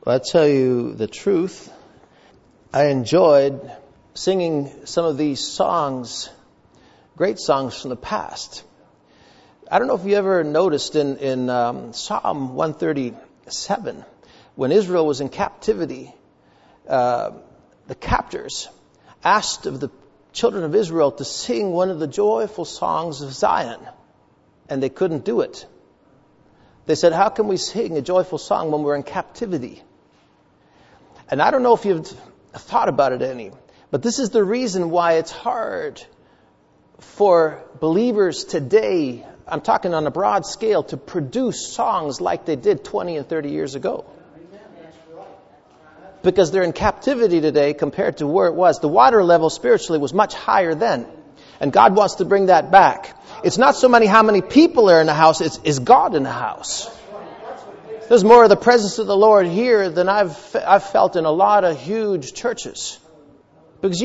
Well, I'll tell you the truth. I enjoyed singing some of these songs, great songs from the past. I don't know if you ever noticed in Psalm 137, when Israel was in captivity, the captors asked of the children of Israel to sing one of the joyful songs of Zion, and they couldn't do it. They said, how can we sing a joyful song when we're in captivity? And I don't know if you've thought about it any, but this is the reason why it's hard for believers today, I'm talking on a broad scale, to produce songs like they did 20 and 30 years ago. Because they're in captivity today compared to where it was. The water level spiritually was much higher then. And God wants to bring that back. It's not so many how many people are in the house, it's God in the house. There's more of the presence of the Lord here than I've felt in a lot of huge churches. Because,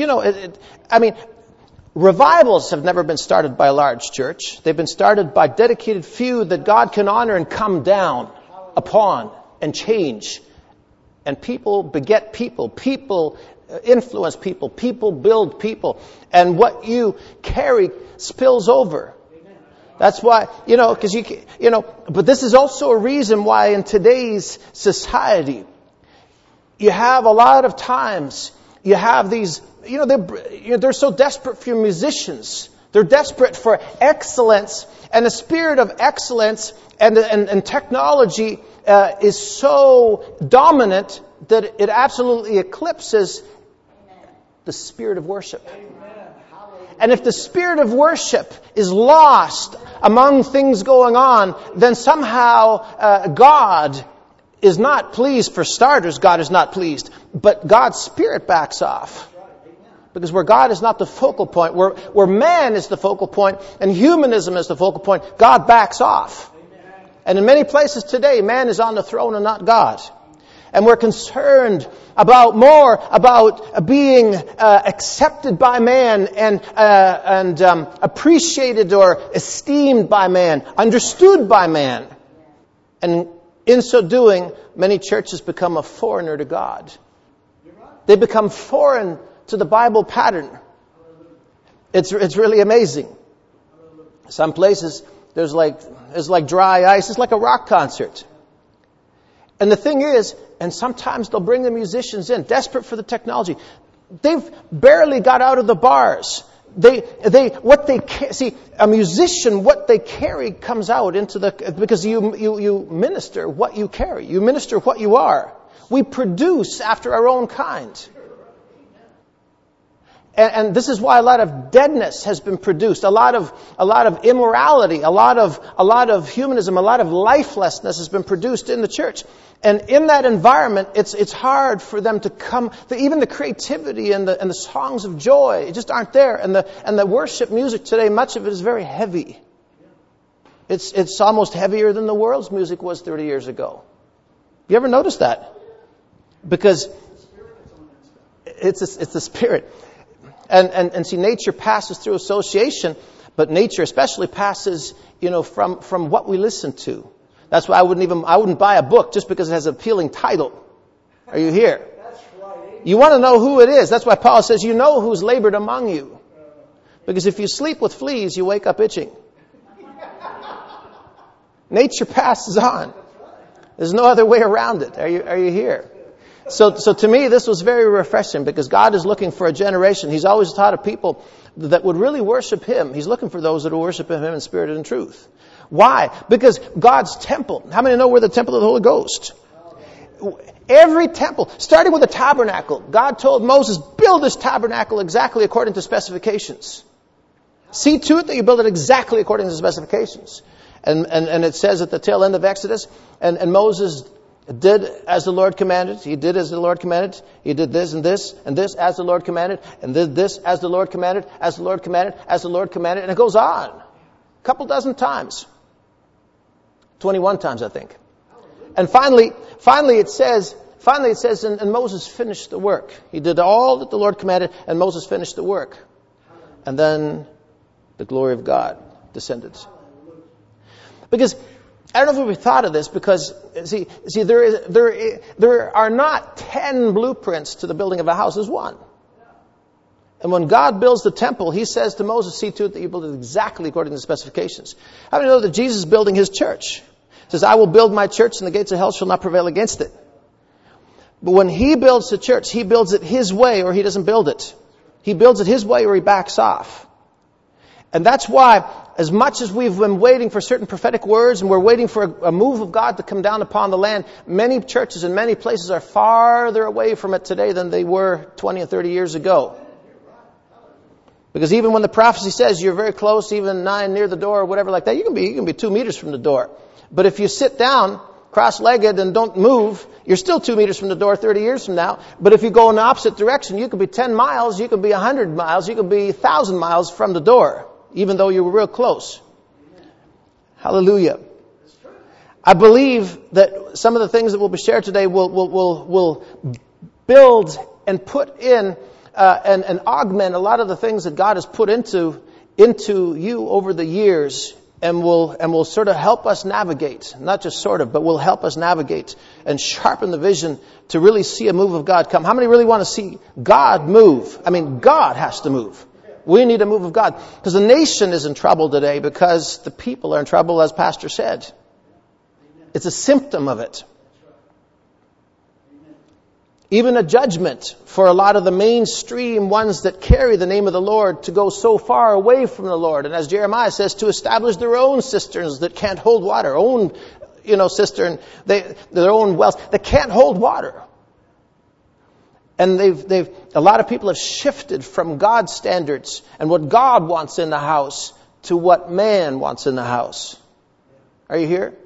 revivals have never been started by a large church. They've been started by dedicated few that God can honor and come down upon and change. And people beget people. People influence people. People build people. And what you carry spills over. That's why, but this is also a reason why in today's society, you have a lot of times, you have these, they're so desperate for musicians. They're desperate for excellence, and the spirit of excellence and technology is so dominant that it absolutely eclipses the spirit of worship. And if the spirit of worship is lost among things going on, then somehow God is not pleased. For starters, God is not pleased. But God's spirit backs off. Because where God is not the focal point, where man is the focal point and humanism is the focal point, God backs off. And in many places today, man is on the throne and not God. And we're concerned about being accepted by man and appreciated or esteemed by man, understood by man. And in so doing, many churches become a foreigner to God. They become foreign to the Bible pattern. It's really amazing. Some places there's like dry ice. It's like a rock concert. And the thing is, and sometimes they'll bring the musicians in, desperate for the technology. They've barely got out of the bars. A musician, what they carry comes out into because you minister what you carry. You minister what you are. We produce after our own kind. And this is why a lot of deadness has been produced, a lot of immorality, a lot of humanism, a lot of lifelessness has been produced in the church. And in that environment, it's hard for them to come. Even the creativity and the songs of joy just aren't there. And the worship music today, much of it is very heavy. It's almost heavier than the world's music was 30 years ago. You ever noticed that? Because it's the spirit. And see, nature passes through association, but nature especially passes, from what we listen to. That's why I wouldn't buy a book just because it has an appealing title. Are you here? You want to know who it is. That's why Paul says, you know who's labored among you. Because if you sleep with fleas, you wake up itching. Nature passes on. There's no other way around it. Are you here? So to me, this was very refreshing because God is looking for a generation. He's always taught of people that would really worship Him. He's looking for those that will worship Him in spirit and in truth. Why? Because God's temple. How many know we're the temple of the Holy Ghost? Every temple, starting with the tabernacle, God told Moses, build this tabernacle exactly according to specifications. See to it that you build it exactly according to the specifications. And it says at the tail end of Exodus, and Moses did as the Lord commanded. He did as the Lord commanded. He did this and this and this as the Lord commanded. And did this as the Lord commanded, as the Lord commanded, as the Lord commanded. And it goes on. A couple dozen times. 21 times, I think. And finally it says, and Moses finished the work. He did all that the Lord commanded, and Moses finished the work. And then the glory of God descended. Because I don't know if we thought of this because, see, there are not 10 blueprints to the building of a house. There's one. And when God builds the temple, He says to Moses, see to it that you build it exactly according to the specifications. How do you know that Jesus is building His church? He says, I will build my church and the gates of hell shall not prevail against it. But when He builds the church, He builds it His way or He doesn't build it. He builds it His way or He backs off. And that's why, as much as we've been waiting for certain prophetic words and we're waiting for a move of God to come down upon the land, many churches in many places are farther away from it today than they were 20 and 30 years ago. Because even when the prophecy says you're very close, even 9 near the door or whatever like that, you can be 2 meters from the door. But if you sit down cross-legged and don't move, you're still 2 meters from the door 30 years from now. But if you go in the opposite direction, you could be 10 miles, you could be 100 miles, you could be 1,000 miles from the door, even though you were real close. Hallelujah. I believe that some of the things that will be shared today will build and put in and augment a lot of the things that God has put into you over the years, and will sort of help us navigate, not just sort of, but will help us navigate and sharpen the vision to really see a move of God come. How many really want to see God move? I mean, God has to move. We need a move of God. Because the nation is in trouble today because the people are in trouble, as Pastor said. It's a symptom of it. Even a judgment for a lot of the mainstream ones that carry the name of the Lord to go so far away from the Lord. And as Jeremiah says, to establish their own cisterns that can't hold water. Cistern, their own wells that can't hold water. And a lot of people have shifted from God's standards and what God wants in the house to what man wants in the house. Are you here?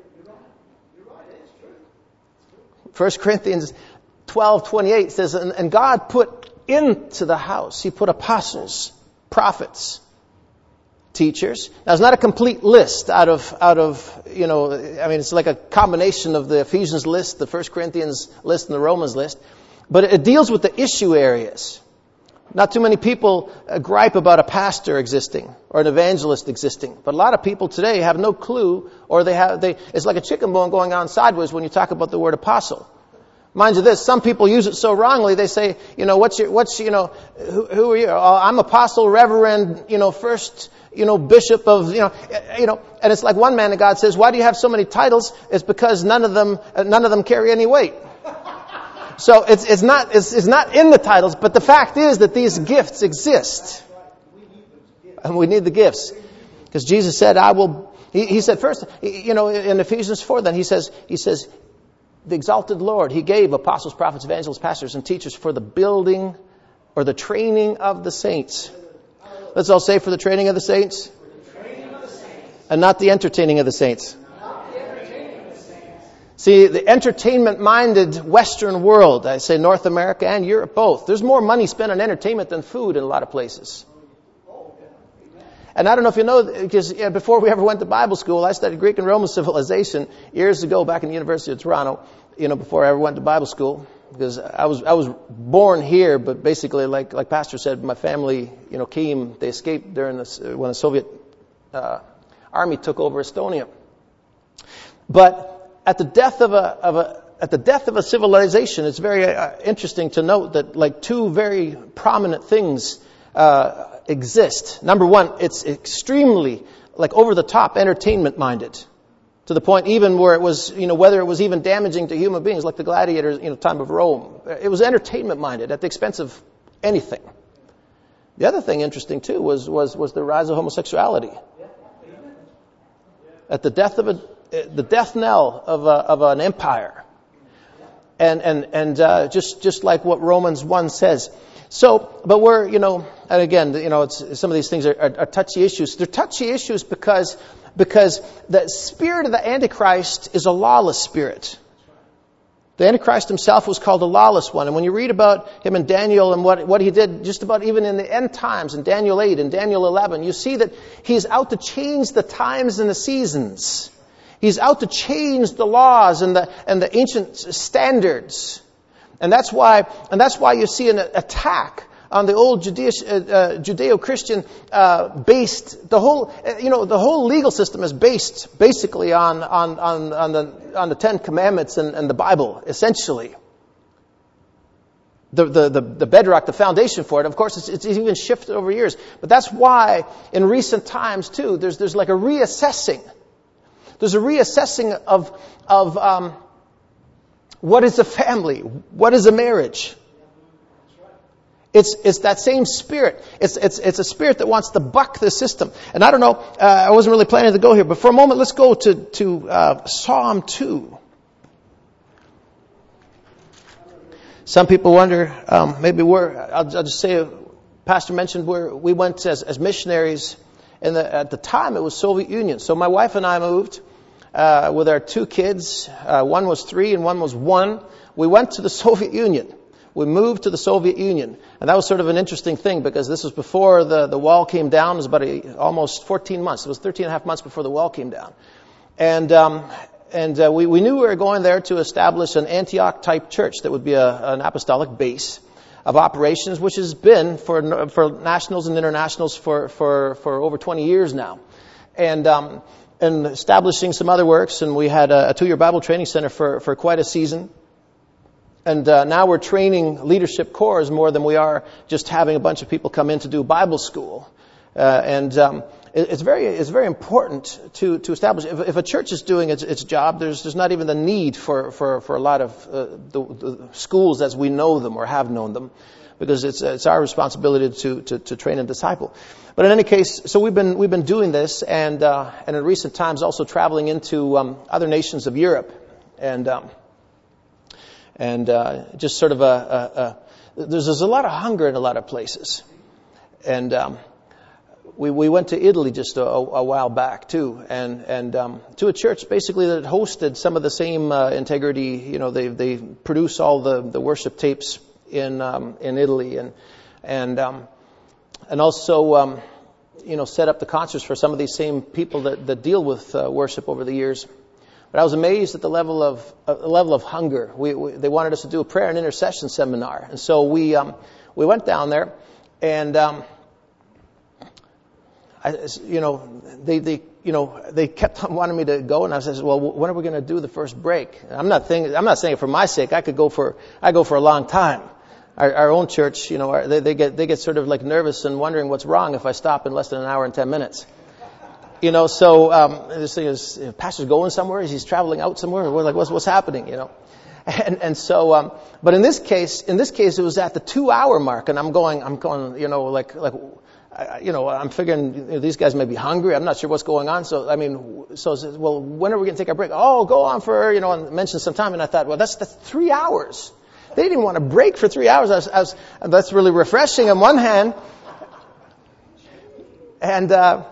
1 Corinthians 12:28 says, and God put into the house, He put apostles, prophets, teachers. Now it's not a complete list out of it's like a combination of the Ephesians list, the 1 Corinthians list, and the Romans list. But it deals with the issue areas. Not too many people gripe about a pastor existing or an evangelist existing. But a lot of people today have no clue, or it's like a chicken bone going on sideways when you talk about the word apostle. Mind you this, some people use it so wrongly, they say, who are you? Oh, I'm apostle, reverend, first, bishop of, and it's like one man of God says, why do you have so many titles? It's because none of them carry any weight. So it's not in the titles, but the fact is that these gifts exist. And we need the gifts. Because Jesus said, He said first, in Ephesians 4 then, He says, the exalted Lord, He gave apostles, prophets, evangelists, pastors, and teachers for the building or the training of the saints. Let's all say, for the training of the saints. And not the entertaining of the saints. See, the entertainment-minded Western world, I say North America and Europe both, there's more money spent on entertainment than food in a lot of places. And I don't know if you know, because before we ever went to Bible school, I studied Greek and Roman civilization years ago back in the University of Toronto, before I ever went to Bible school. Because I was born here, but basically, like Pastor said, my family, they escaped during when the Soviet army took over Estonia. But at the death of a civilization, it's very interesting to note that two very prominent things exist. Number one, it's extremely over the top entertainment minded, to the point even where it was whether it was even damaging to human beings, like the gladiators time of Rome. It was entertainment minded at the expense of anything. The other thing interesting too was the rise of homosexuality. At the death knell of an empire, and just like what Romans 1 says. So, but we're and again it's some of these things are touchy issues. They're touchy issues because the spirit of the Antichrist is a lawless spirit. The Antichrist himself was called a lawless one, and when you read about him in Daniel and what he did, just about even in the end times, in Daniel 8 and Daniel 11, you see that he's out to change the times and the seasons. He's out to change the laws and the ancient standards. And that's why you see an attack the old Judeo-Christian based. The whole legal system is based basically on the Ten Commandments and the Bible, essentially. The bedrock, the foundation for it. Of course, it's even shifted over years. But that's why in recent times too, there's like a reassessing. There's a reassessing of what is a family, what is a marriage. It's that same spirit. It's a spirit that wants to buck the system. And I don't know, I wasn't really planning to go here, but for a moment, let's go to Psalm 2. Some people wonder, maybe I'll just say, Pastor mentioned we went as missionaries. At the time, it was Soviet Union. So my wife and I moved with our 2 kids. One was 3 and one was 1. We went to the Soviet Union. We moved to the Soviet Union. And that was sort of an interesting thing because this was before the wall came down. It was about almost 14 months. It was 13 and a half months before the wall came down. And we knew we were going there to establish an Antioch-type church that would be an apostolic base of operations, which has been for nationals and internationals for over 20 years now. And establishing some other works, and we had a 2-year Bible training center for quite a season. And now we're training leadership corps more than we are just having a bunch of people come in to do Bible school. It's very important to establish. If a church is doing its job, there's not even the need for a lot of the schools as we know them or have known them, because it's our responsibility to train and disciple. But in any case, so we've been doing this, and in recent times also traveling into other nations of Europe, and just sort of there's a lot of hunger in a lot of places, and we went to Italy just a while back too, and to a church basically that hosted some of the same integrity. They produce all the worship tapes in Italy, and also set up the concerts for some of these same people that deal with worship over the years. But I was amazed at the level of hunger. They wanted us to do a prayer and intercession seminar, and so we went down there, and they kept on wanting me to go, and I said, well, when are we going to do the first break? I'm not saying it for my sake. I go for a long time. Our own church, they get sort of like nervous and wondering what's wrong if I stop in less than an hour and 10 minutes. So this thing is, pastor's going somewhere, he's traveling out somewhere. We're like, what's happening? And so, but in this case, it was at the 2-hour mark, and I'm going, I'm figuring these guys may be hungry. I'm not sure what's going on. So I said, well, when are we going to take our break? Oh, go on for, and mention some time. And I thought, well, that's 3 hours. They didn't even want to break for 3 hours. That's really refreshing on one hand. And,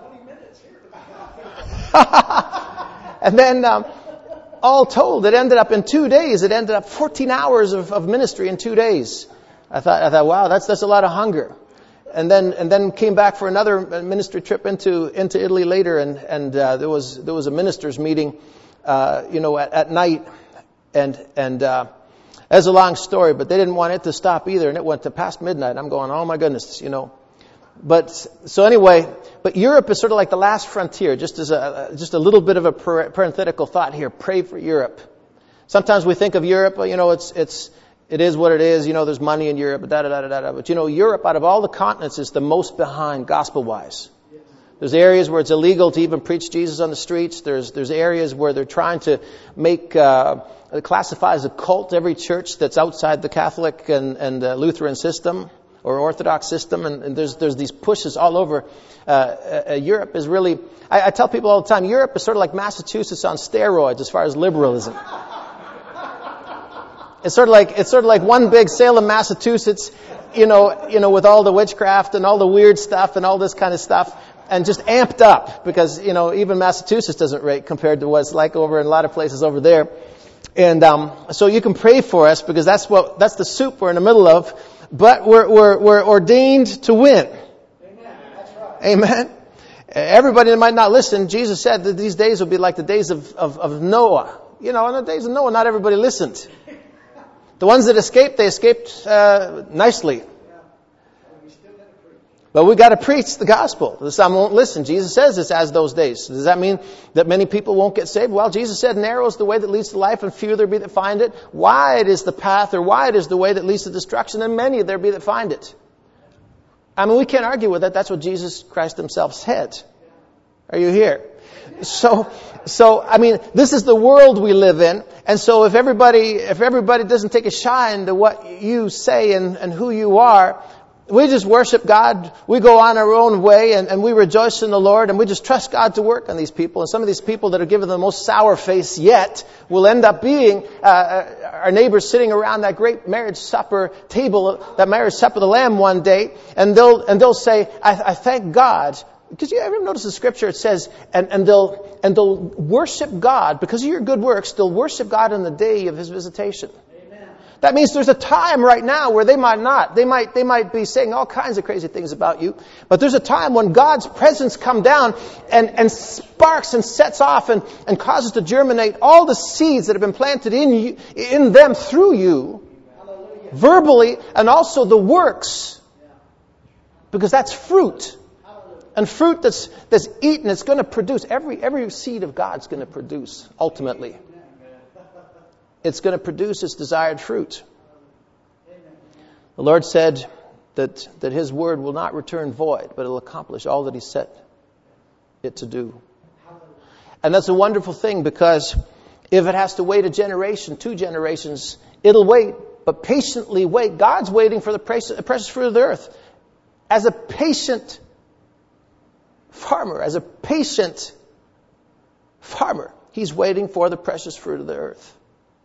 and then, all told, it ended up in 2 days. It ended up 14 hours of ministry in 2 days. I thought, wow, that's a lot of hunger. And then came back for another ministry trip into Italy later, and there was a ministers meeting, at night, and that's a long story, but they didn't want it to stop either, and it went to past midnight. I'm going, oh my goodness, But so anyway, but Europe is sort of like the last frontier. Just a little bit of a parenthetical thought here. Pray for Europe. Sometimes we think of Europe, it is what it is. There's money in Europe, But Europe, out of all the continents, is the most behind gospel-wise. There's areas where it's illegal to even preach Jesus on the streets. There's areas where they're trying to classify as a cult every church that's outside the Catholic and Lutheran system or Orthodox system. And there's these pushes all over. Europe is really, I tell people all the time, Europe is sort of like Massachusetts on steroids as far as liberalism. It's sort of like one big Salem, Massachusetts, with all the witchcraft and all the weird stuff and all this kind of stuff, and just amped up because, even Massachusetts doesn't rate compared to what it's like over in a lot of places over there. And, so you can pray for us because that's the soup we're in the middle of, but we're ordained to win. Amen. That's right. Amen. Everybody that might not listen, Jesus said that these days will be like the days of Noah. In the days of Noah, not everybody listened. The ones that escaped, they escaped nicely. But we got to preach the gospel. Some won't listen. Jesus says this, as those days. Does that mean that many people won't get saved? Well, Jesus said, narrow is the way that leads to life, and few there be that find it. Wide is the path, or wide is the way that leads to destruction, and many there be that find it. I mean, we can't argue with that. That's what Jesus Christ himself said. Are you here? So, I mean, this is the world we live in. And so if everybody doesn't take a shine to what you say and who you are, we just worship God. We go on our own way and we rejoice in the Lord, and we just trust God to work on these people. And some of these people that are given the most sour face yet will end up being our neighbors sitting around that great marriage supper table, that marriage supper of the Lamb one day, and they'll say, I thank God. Because you ever notice the scripture, it says, and they'll worship God because of your good works. They'll worship God on the day of his visitation. Amen. That means there's a time right now where they might not. They might be saying all kinds of crazy things about you. But there's a time when God's presence come down and sparks and sets off and causes to germinate all the seeds that have been planted in them through you. Hallelujah. Verbally, and also the works. Because that's fruit. And fruit that's eaten, it's going to produce. Every seed of God's going to produce, ultimately. It's going to produce its desired fruit. The Lord said that his word will not return void, but it will accomplish all that he set it to do. And that's a wonderful thing, because if it has to wait a generation, 2 generations, it'll wait, but patiently wait. God's waiting for the precious fruit of the earth. As a patient farmer, he's waiting for the precious fruit of the earth.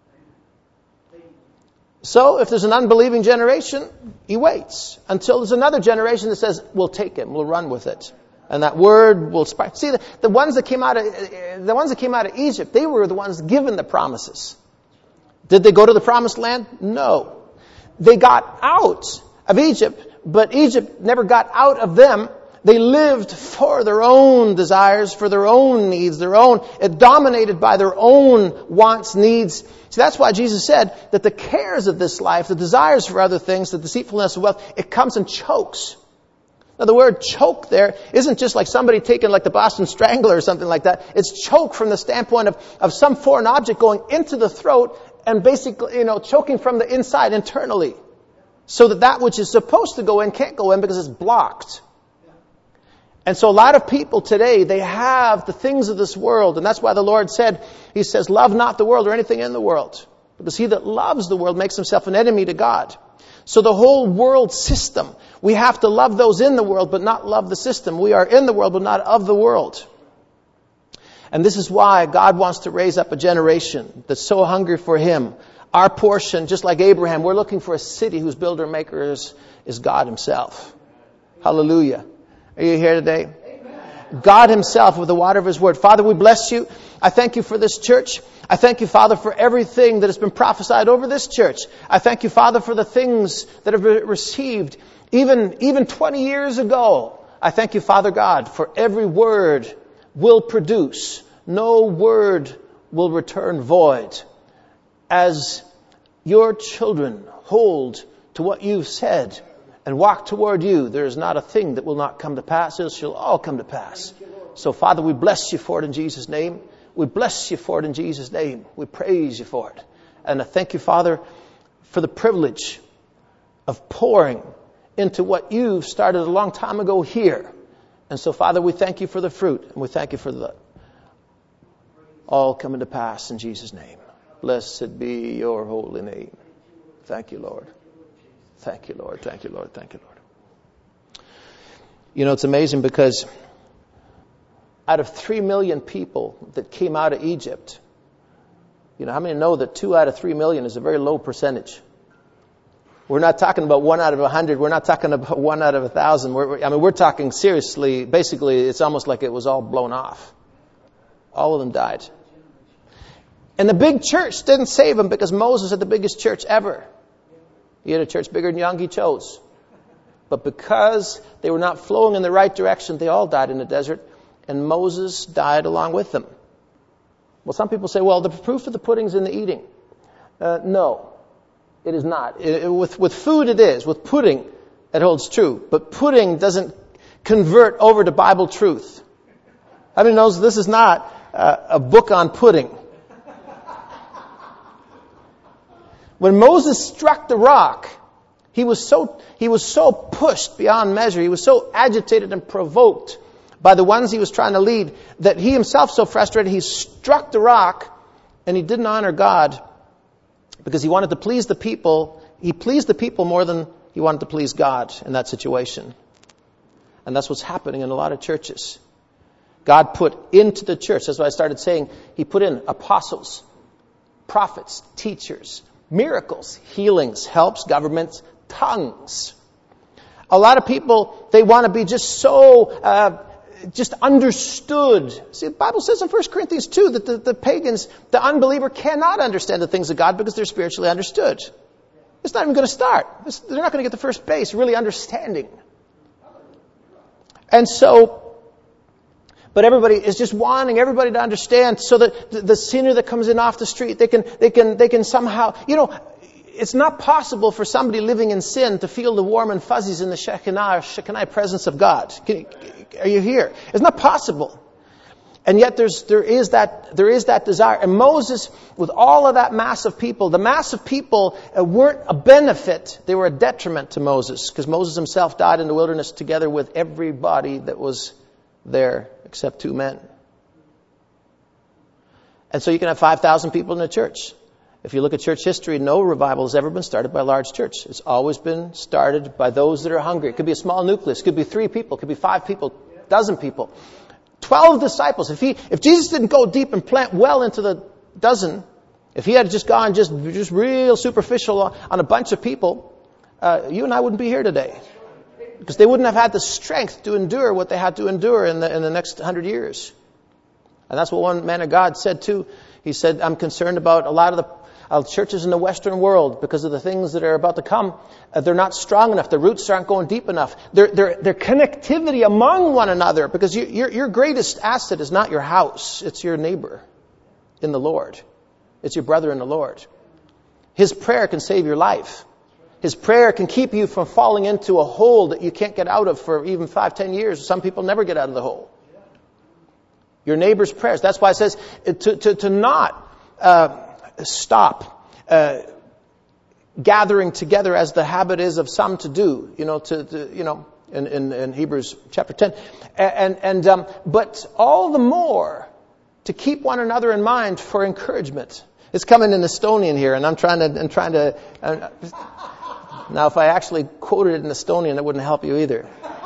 So if there's an unbelieving generation, he waits until there's another generation that says, we'll take him, we'll run with it. And that word will spark. See, the ones that came out of Egypt, they were the ones given the promises. Did they go to the promised land? No. They got out of Egypt, but Egypt never got out of them. They lived for their own desires, for their own needs, dominated by their own wants, needs. So that's why Jesus said that the cares of this life, the desires for other things, the deceitfulness of wealth, it comes and chokes. Now the word choke there isn't just like somebody taking like the Boston Strangler or something like that. It's choke from the standpoint of some foreign object going into the throat and basically, choking from the inside internally. So that which is supposed to go in can't go in because it's blocked. And so a lot of people today, they have the things of this world. And that's why the Lord said, he says, love not the world or anything in the world. Because he that loves the world makes himself an enemy to God. So the whole world system, we have to love those in the world, but not love the system. We are in the world, but not of the world. And this is why God wants to raise up a generation that's so hungry for him. Our portion, just like Abraham, we're looking for a city whose builder and maker is God himself. Hallelujah. Are you here today? Amen. God himself with the water of his word. Father, we bless you. I thank you for this church. I thank you, Father, for everything that has been prophesied over this church. I thank you, Father, for the things that have been received even 20 years ago. I thank you, Father God, for every word will produce. No word will return void. As your children hold to what you've said and walk toward you, there is not a thing that will not come to pass. It shall all come to pass. So, Father, we bless you for it in Jesus' name. We bless you for it in Jesus' name. We praise you for it. And I thank you, Father, for the privilege of pouring into what you've started a long time ago here. And so, Father, we thank you for the fruit. And we thank you for the all coming to pass in Jesus' name. Blessed be your holy name. Thank you, Lord. Thank you, Lord. Thank you, Lord. Thank you, Lord. It's amazing because out of 3 million people that came out of Egypt, how many know that 2 out of 3 million is a very low percentage? We're not talking about 1 out of 100. We're not talking about 1 out of 1,000. We're talking seriously. Basically, it's almost like it was all blown off. All of them died. And the big church didn't save them because Moses had the biggest church ever. He had a church bigger than Yonggi Cho's. But because they were not flowing in the right direction, they all died in the desert. And Moses died along with them. Well, some people say, well, the proof of the pudding's in the eating. No, it is not. With food it is. With pudding, it holds true. But pudding doesn't convert over to Bible truth. How many knows this is not a book on pudding? When Moses struck the rock, he was so pushed beyond measure. He was so agitated and provoked by the ones he was trying to lead that he himself so frustrated, he struck the rock and he didn't honor God because he wanted to please the people. He pleased the people more than he wanted to please God in that situation. And that's what's happening in a lot of churches. God put into the church, that's what I started saying, He put in apostles, prophets, teachers, miracles, healings, helps, governments, tongues. A lot of people, they want to be just so just understood. See, the Bible says in 1 Corinthians 2 that the pagans, the unbeliever cannot understand the things of God because they're spiritually understood. It's not even going to start. They're not going to get the first base, really understanding. And so, but everybody is just wanting everybody to understand so that the sinner that comes in off the street, they can somehow, it's not possible for somebody living in sin to feel the warm and fuzzies in the Shekinah presence of God. Are you here? It's not possible. And yet there is that desire. And Moses, with all of that mass of people, the mass of people weren't a benefit. They were a detriment to Moses, because Moses himself died in the wilderness together with everybody that was there except 2 men. And so you can have 5,000 people in a church. If you look at church history, no revival has ever been started by a large church. It's always been started by those that are hungry. It could be a small nucleus. It could be 3 people. It could be 5 people, a dozen people. 12 disciples. If Jesus didn't go deep and plant well into the dozen, if he had just gone just real superficial on a bunch of people, you and I wouldn't be here today. Because they wouldn't have had the strength to endure what they had to endure in the next 100 years. And that's what one man of God said too. He said, I'm concerned about a lot of the churches in the Western world because of the things that are about to come. They're not strong enough. The roots aren't going deep enough. Their connectivity among one another, because your greatest asset is not your house. It's your neighbor in the Lord. It's your brother in the Lord. His prayer can save your life. His prayer can keep you from falling into a hole that you can't get out of for even 5-10 years. Some people never get out of the hole. Your neighbor's prayers. That's why it says to not stop gathering together as the habit is of some to do, in Hebrews chapter 10. But all the more to keep one another in mind for encouragement. It's coming in Estonian here, and I'm trying to. Now, if I actually quoted it in Estonian, it wouldn't help you either.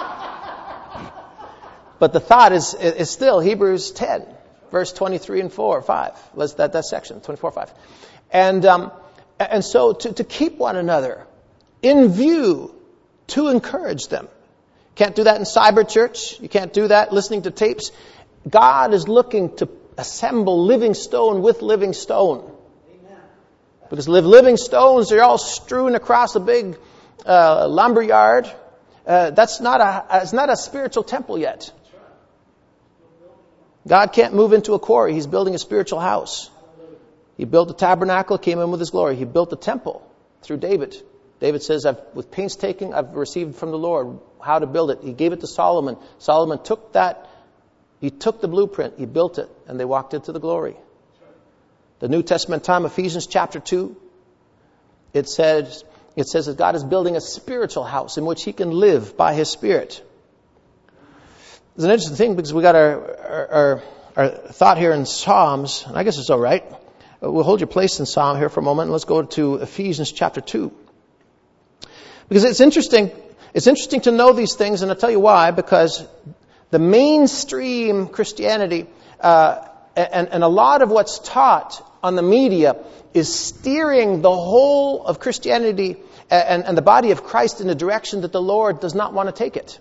But the thought is still Hebrews 10, verse 23 and 5. That section, 24:5. And so to keep one another in view, to encourage them. Can't do that in cyber church. You can't do that listening to tapes. God is looking to assemble living stone with living stone. Amen. Because living stones, they're all strewn across a big lumber yard. It's not a spiritual temple yet. God can't move into a quarry. He's building a spiritual house. He built the tabernacle, came in with His glory. He built the temple through David. David says, with painstaking, I've received from the Lord how to build it. He gave it to Solomon. Solomon took that. He took the blueprint. He built it. And they walked into the glory. The New Testament time, Ephesians chapter 2, it says that God is building a spiritual house in which He can live by His Spirit. It's an interesting thing because we got our thought here in Psalms, and I guess it's all right. We'll hold your place in Psalm here for a moment, and let's go to Ephesians chapter 2. Because it's interesting to know these things, and I'll tell you why. Because the mainstream Christianity and a lot of what's taught on the media is steering the whole of Christianity and the body of Christ in a direction that the Lord does not want to take it.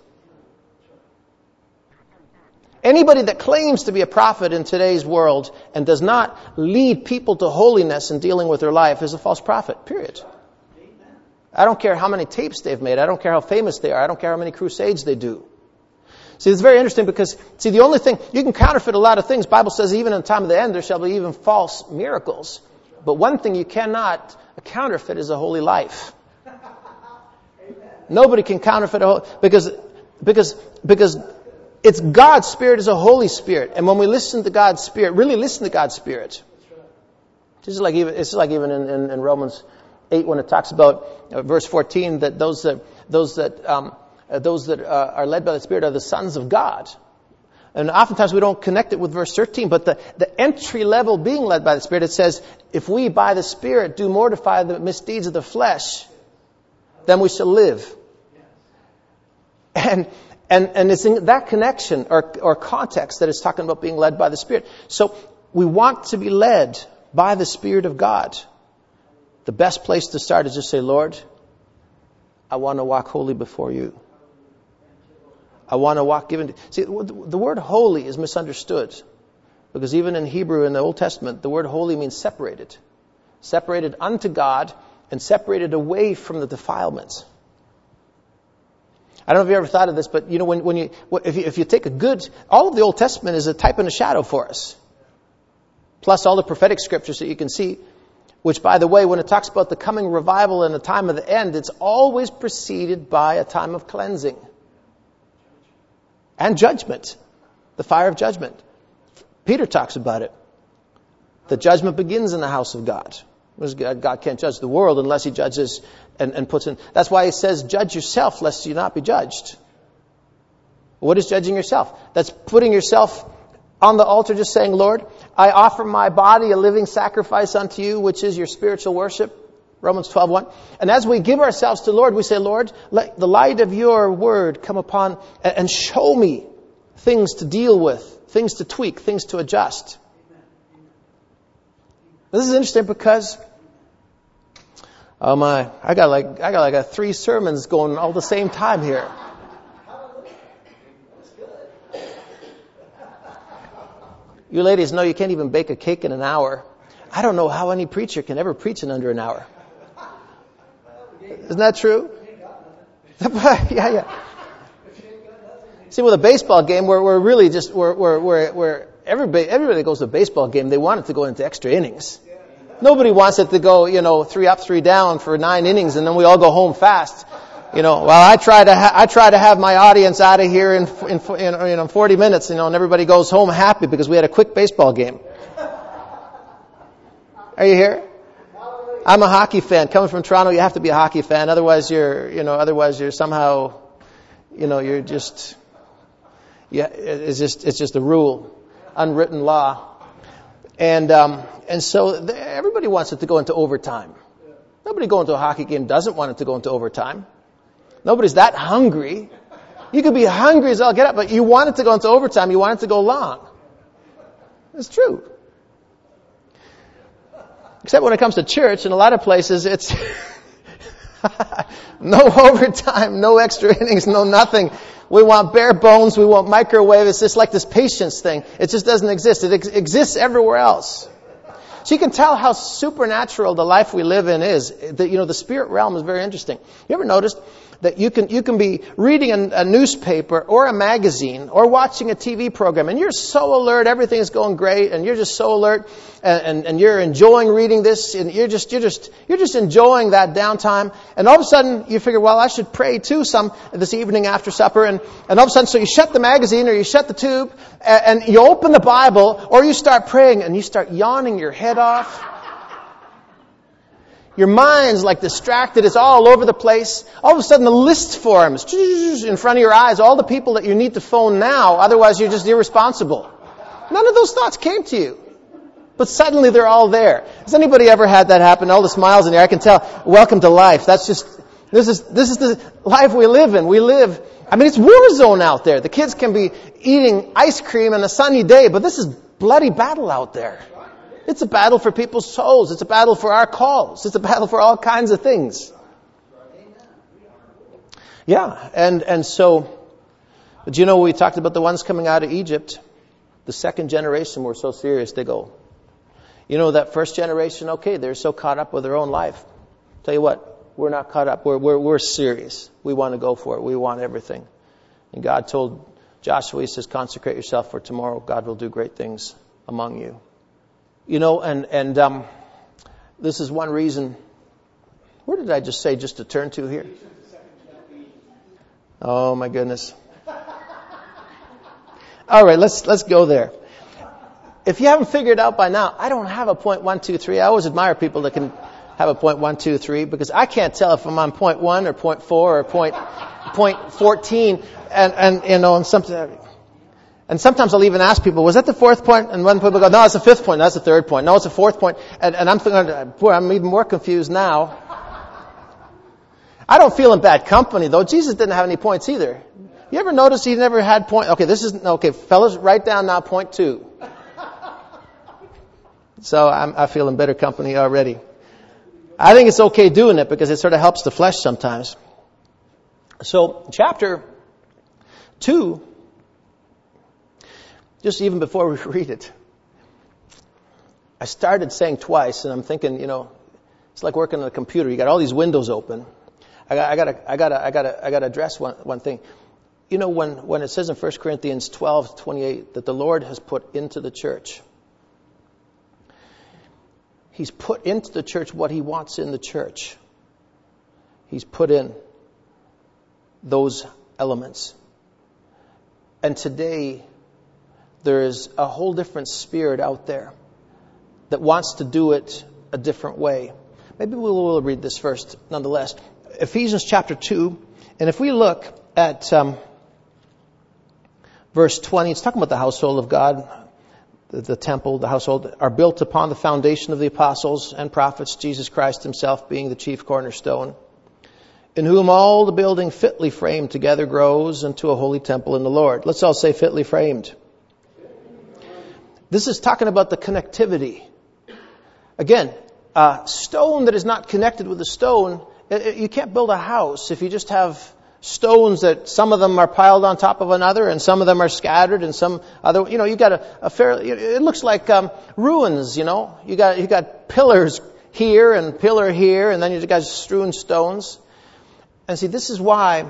Anybody that claims to be a prophet in today's world and does not lead people to holiness in dealing with their life is a false prophet, period. I don't care how many tapes they've made. I don't care how famous they are. I don't care how many crusades they do. See, it's very interesting because, the only thing, you can counterfeit a lot of things. The Bible says even in the time of the end there shall be even false miracles. But one thing you cannot counterfeit is a holy life. Nobody can counterfeit because Because it's God's Spirit is a Holy Spirit. And when we listen to God's Spirit, really listen to God's Spirit. It's like even in Romans 8 when it talks about verse 14 that those that are led by the Spirit are the sons of God. And oftentimes we don't connect it with verse 13, but the entry level being led by the Spirit, it says, if we by the Spirit do mortify the misdeeds of the flesh, then we shall live. And it's in that connection or context that it's talking about being led by the Spirit. So we want to be led by the Spirit of God. The best place to start is just say, Lord, I want to walk holy before you. I want to walk given. See, the word holy is misunderstood. Because even in Hebrew in the Old Testament, the word holy means separated. Separated unto God and separated away from the defilements. I don't know if you ever thought of this, but you know, if you take all of the Old Testament is a type and a shadow for us. Plus all the prophetic scriptures that you can see, which by the way, when it talks about the coming revival and the time of the end, it's always preceded by a time of cleansing. And judgment. The fire of judgment. Peter talks about it. The judgment begins in the house of God. God can't judge the world unless he judges and puts in. That's why he says, judge yourself lest you not be judged. What is judging yourself? That's putting yourself on the altar just saying, Lord, I offer my body a living sacrifice unto you, which is your spiritual worship. Romans 12:1. And as we give ourselves to the Lord, we say, Lord, let the light of your word come upon and show me things to deal with, things to tweak, things to adjust. This is interesting because, oh my, I got like 3 sermons going all the same time here. You ladies know you can't even bake a cake in an hour. I don't know how any preacher can ever preach in under an hour. Isn't that true? Yeah. See, with a baseball game, we're really just we're everybody goes to a baseball game. They want it to go into extra innings. Nobody wants it to go, 3 up, 3 down for 9 innings, and then we all go home fast. Well, I try to have my audience out of here in 40 minutes, and everybody goes home happy because we had a quick baseball game. Are you here? I'm a hockey fan. Coming from Toronto, you have to be a hockey fan. Otherwise you're somehow, you're just, it's just a rule, unwritten law. And so everybody wants it to go into overtime. Nobody going to a hockey game doesn't want it to go into overtime. Nobody's that hungry. You could be hungry as all get up, but you want it to go into overtime. You want it to go long. It's true. Except when it comes to church, in a lot of places, it's no overtime, no extra innings, no nothing. We want bare bones. We want microwave. It's just like this patience thing. It just doesn't exist. It exists everywhere else. So you can tell how supernatural the life we live in is. The spirit realm is very interesting. You ever noticed that you can be reading a newspaper or a magazine or watching a TV program and you're so alert, everything is going great, and you're just so alert and you're enjoying reading this, and you're just enjoying that downtime, and all of a sudden you figure, well, I should pray too some this evening after supper, and all of a sudden so you shut the magazine or you shut the tube and you open the Bible or you start praying and you start yawning your head off. Your mind's like distracted. It's all over the place. All of a sudden the list forms in front of your eyes. All the people that you need to phone now. Otherwise you're just irresponsible. None of those thoughts came to you. But suddenly they're all there. Has anybody ever had that happen? All the smiles in there. I can tell. Welcome to life. This is the life we live in. It's war zone out there. The kids can be eating ice cream on a sunny day, but this is bloody battle out there. It's a battle for people's souls. It's a battle for our calls. It's a battle for all kinds of things. Yeah, and so, but we talked about the ones coming out of Egypt. The second generation were so serious, they go. That first generation, okay, they're so caught up with their own life. Tell you what, we're not caught up. We're serious. We want to go for it. We want everything. And God told Joshua, he says, consecrate yourself for tomorrow. God will do great things among you. This is one reason. Where did I just say just to turn to here? Oh my goodness. All right, let's go there. If you haven't figured it out by now, I don't have a point 1, 2, 3. I always admire people that can have a point 1, 2, 3 because I can't tell if I'm on point 1 or point 4 or point 14. And sometimes I'll even ask people, was that the fourth point? And one people go, no, it's the fifth point. That's the third point. No, it's the fourth point. And I'm thinking, boy, I'm even more confused now. I don't feel in bad company, though. Jesus didn't have any points either. You ever notice he never had point? Okay, fellas, write down now point 2. So I feel in better company already. I think it's okay doing it because it sort of helps the flesh sometimes. So chapter 2, just even before we read it, I started saying twice, and I'm thinking, it's like working on a computer. You got all these windows open. I gotta address one thing. When it says in 1 Corinthians 12:28 that the Lord has put into the church, He's put into the church what He wants in the church. He's put in those elements. And today, there is a whole different spirit out there that wants to do it a different way. Maybe we will read this first, nonetheless. Ephesians chapter 2, and if we look at verse 20, it's talking about the household of God. The temple, the household, are built upon the foundation of the apostles and prophets, Jesus Christ Himself being the chief cornerstone, in whom all the building fitly framed together grows into a holy temple in the Lord. Let's all say fitly framed. This is talking about the connectivity. Again, a stone that is not connected with a stone, you can't build a house if you just have stones that some of them are piled on top of another and some of them are scattered and some other, you got a fair, it looks like ruins, You got pillars here and pillar here and then you got strewn stones. And see, this is why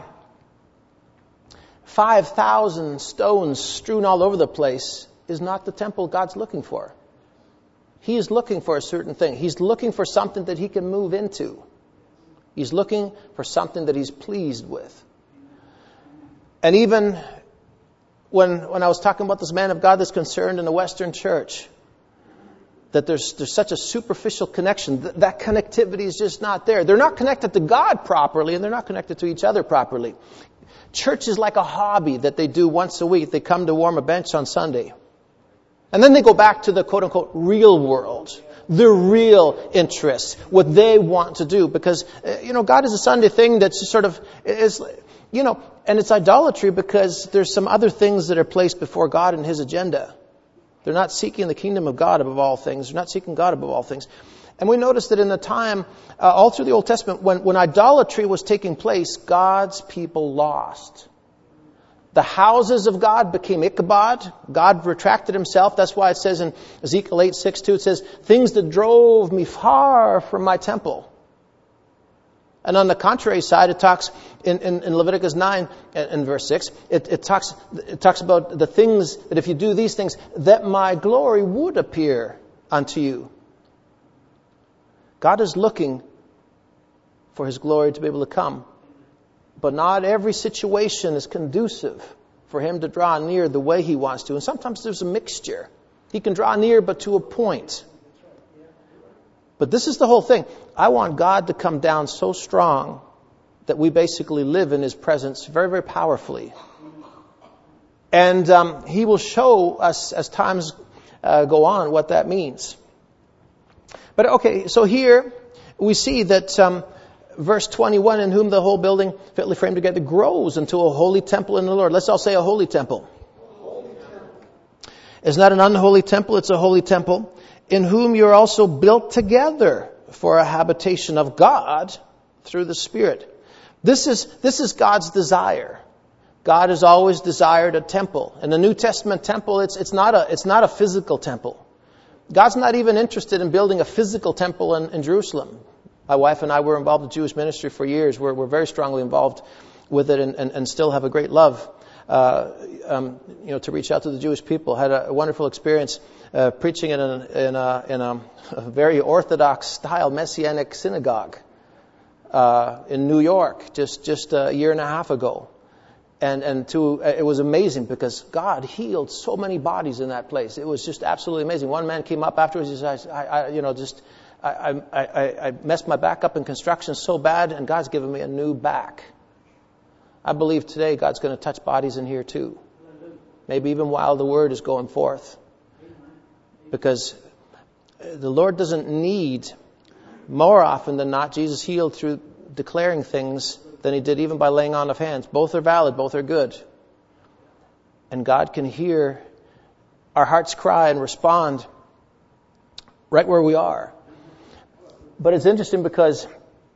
5,000 stones strewn all over the place is not the temple God's looking for. He is looking for a certain thing. He's looking for something that He can move into. He's looking for something that He's pleased with. And even when I was talking about this man of God that's concerned in the Western church, that there's such a superficial connection, that connectivity is just not there. They're not connected to God properly, and they're not connected to each other properly. Church is like a hobby that they do once a week. They come to warm a bench on Sunday. And then they go back to the quote-unquote real world. Their real interests, what they want to do. Because, God is a Sunday thing that's sort of, and it's idolatry because there's some other things that are placed before God in His agenda. They're not seeking the kingdom of God above all things. They're not seeking God above all things. And we notice that in the time, all through the Old Testament, when idolatry was taking place, God's people lost. The houses of God became Ichabod. God retracted Himself. That's why it says in Ezekiel 8:6-2, it says, things that drove me far from my temple. And on the contrary side, it talks in Leviticus 9 and verse 6, it talks about the things that if you do these things, that my glory would appear unto you. God is looking for His glory to be able to come. But not every situation is conducive for Him to draw near the way He wants to. And sometimes there's a mixture. He can draw near, but to a point. But this is the whole thing. I want God to come down so strong that we basically live in His presence very, very powerfully. And He will show us as times go on what that means. But okay, so here we see that verse 21, in whom the whole building fitly framed together grows into a holy temple in the Lord. Let's all say a holy temple. It's not an unholy temple, it's a holy temple, in whom you're also built together for a habitation of God through the Spirit. This is God's desire. God has always desired a temple. In the New Testament temple, it's not a physical temple. God's not even interested in building a physical temple in Jerusalem. My wife and I were involved in Jewish ministry for years. We're very strongly involved with it and still have a great love, to reach out to the Jewish people. Had a wonderful experience preaching in a very Orthodox style Messianic synagogue in New York just a year and a half ago. It was amazing because God healed so many bodies in that place. It was just absolutely amazing. One man came up afterwards. He said, I messed my back up in construction so bad, and God's given me a new back. I believe today God's going to touch bodies in here too. Maybe even while the word is going forth. Because the Lord doesn't need, more often than not, Jesus healed through declaring things than he did even by laying on of hands. Both are valid, both are good. And God can hear our hearts cry and respond right where we are. But it's interesting because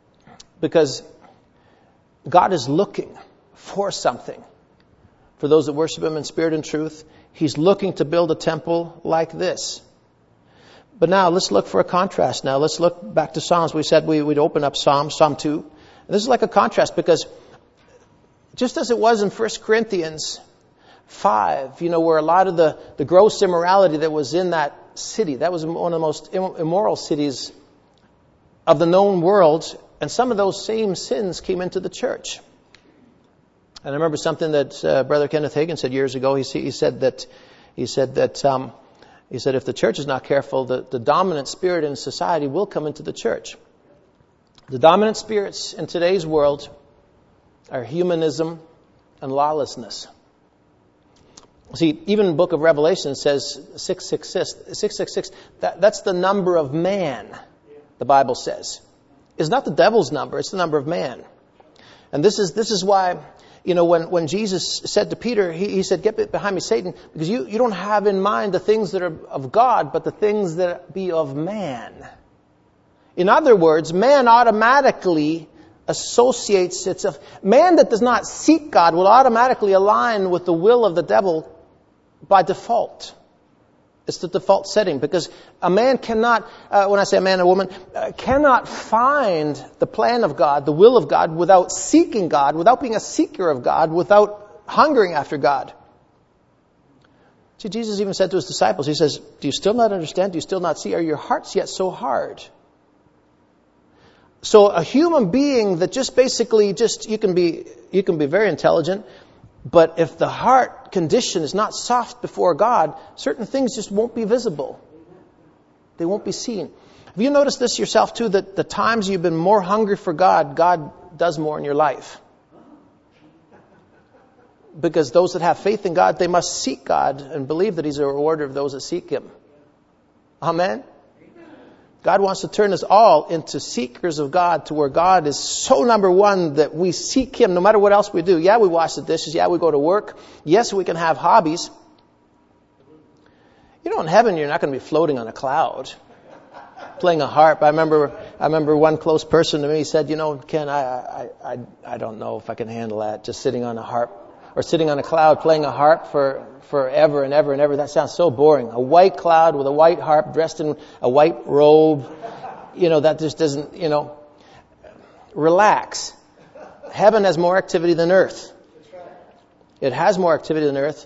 God is looking for something. For those that worship him in spirit and truth, he's looking to build a temple like this. But now let's look for a contrast now. Let's look back to Psalms. We said we'd open up Psalm 2. And this is like a contrast because just as it was in 1 Corinthians 5, where a lot of the gross immorality that was in that city, that was one of the most immoral cities of the known world, and some of those same sins came into the church. And I remember something that Brother Kenneth Hagin said years ago. He said that if the church is not careful, the dominant spirit in society will come into the church. The dominant spirits in today's world are humanism and lawlessness. See, even the book of Revelation says 666. That's the number of man, the Bible says. It's not the devil's number, it's the number of man. And this is why, when Jesus said to Peter, he said, "Get behind me, Satan, because you don't have in mind the things that are of God, but the things that be of man." In other words, man automatically associates itself. Man that does not seek God will automatically align with the will of the devil by default. It's the default setting because a man cannot, when I say a man or woman, cannot find the plan of God, the will of God, without seeking God, without being a seeker of God, without hungering after God. See, Jesus even said to his disciples, he says, "Do you still not understand? Do you still not see? Are your hearts yet so hard?" So a human being that you can be very intelligent, but if the heart condition is not soft before God, certain things just won't be visible. They won't be seen. Have you noticed this yourself too, that the times you've been more hungry for God, God does more in your life? Because those that have faith in God, they must seek God and believe that he's a rewarder of those that seek him. Amen? God wants to turn us all into seekers of God, to where God is so number one that we seek him no matter what else we do. Yeah, we wash the dishes. Yeah, we go to work. Yes, we can have hobbies. In heaven, you're not going to be floating on a cloud, playing a harp. I remember one close person to me said, "Ken, I don't know if I can handle that, just sitting on a harp or sitting on a cloud playing a harp for forever and ever and ever. That sounds so boring. A white cloud with a white harp dressed in a white robe. That just doesn't, Relax. Heaven has more activity than earth. It has more activity than earth.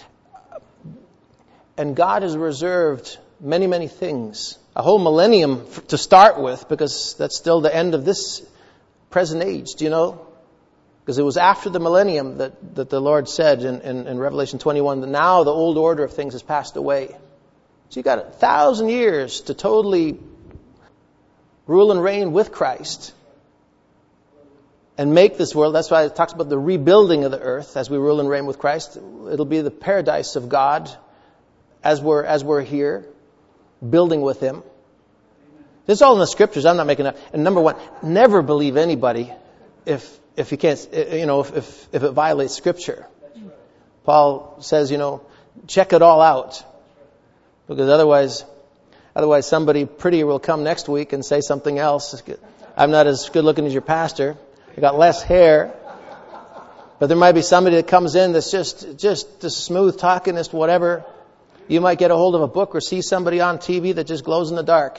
And God has reserved many, many things. A whole millennium to start with, because that's still the end of this present age. Do you know? Because it was after the millennium that the Lord said in Revelation 21 that now the old order of things has passed away. So you got 1,000 years to totally rule and reign with Christ and make this world. That's why it talks about the rebuilding of the earth as we rule and reign with Christ. It'll be the paradise of God as we're here building with him. This is all in the scriptures. I'm not making up. And number one, never believe anybody if you can't, if it violates Scripture. Paul says, check it all out. Because otherwise somebody prettier will come next week and say something else. I'm not as good looking as your pastor. I got less hair. But there might be somebody that comes in that's just smooth talking, just whatever. You might get a hold of a book or see somebody on TV that just glows in the dark,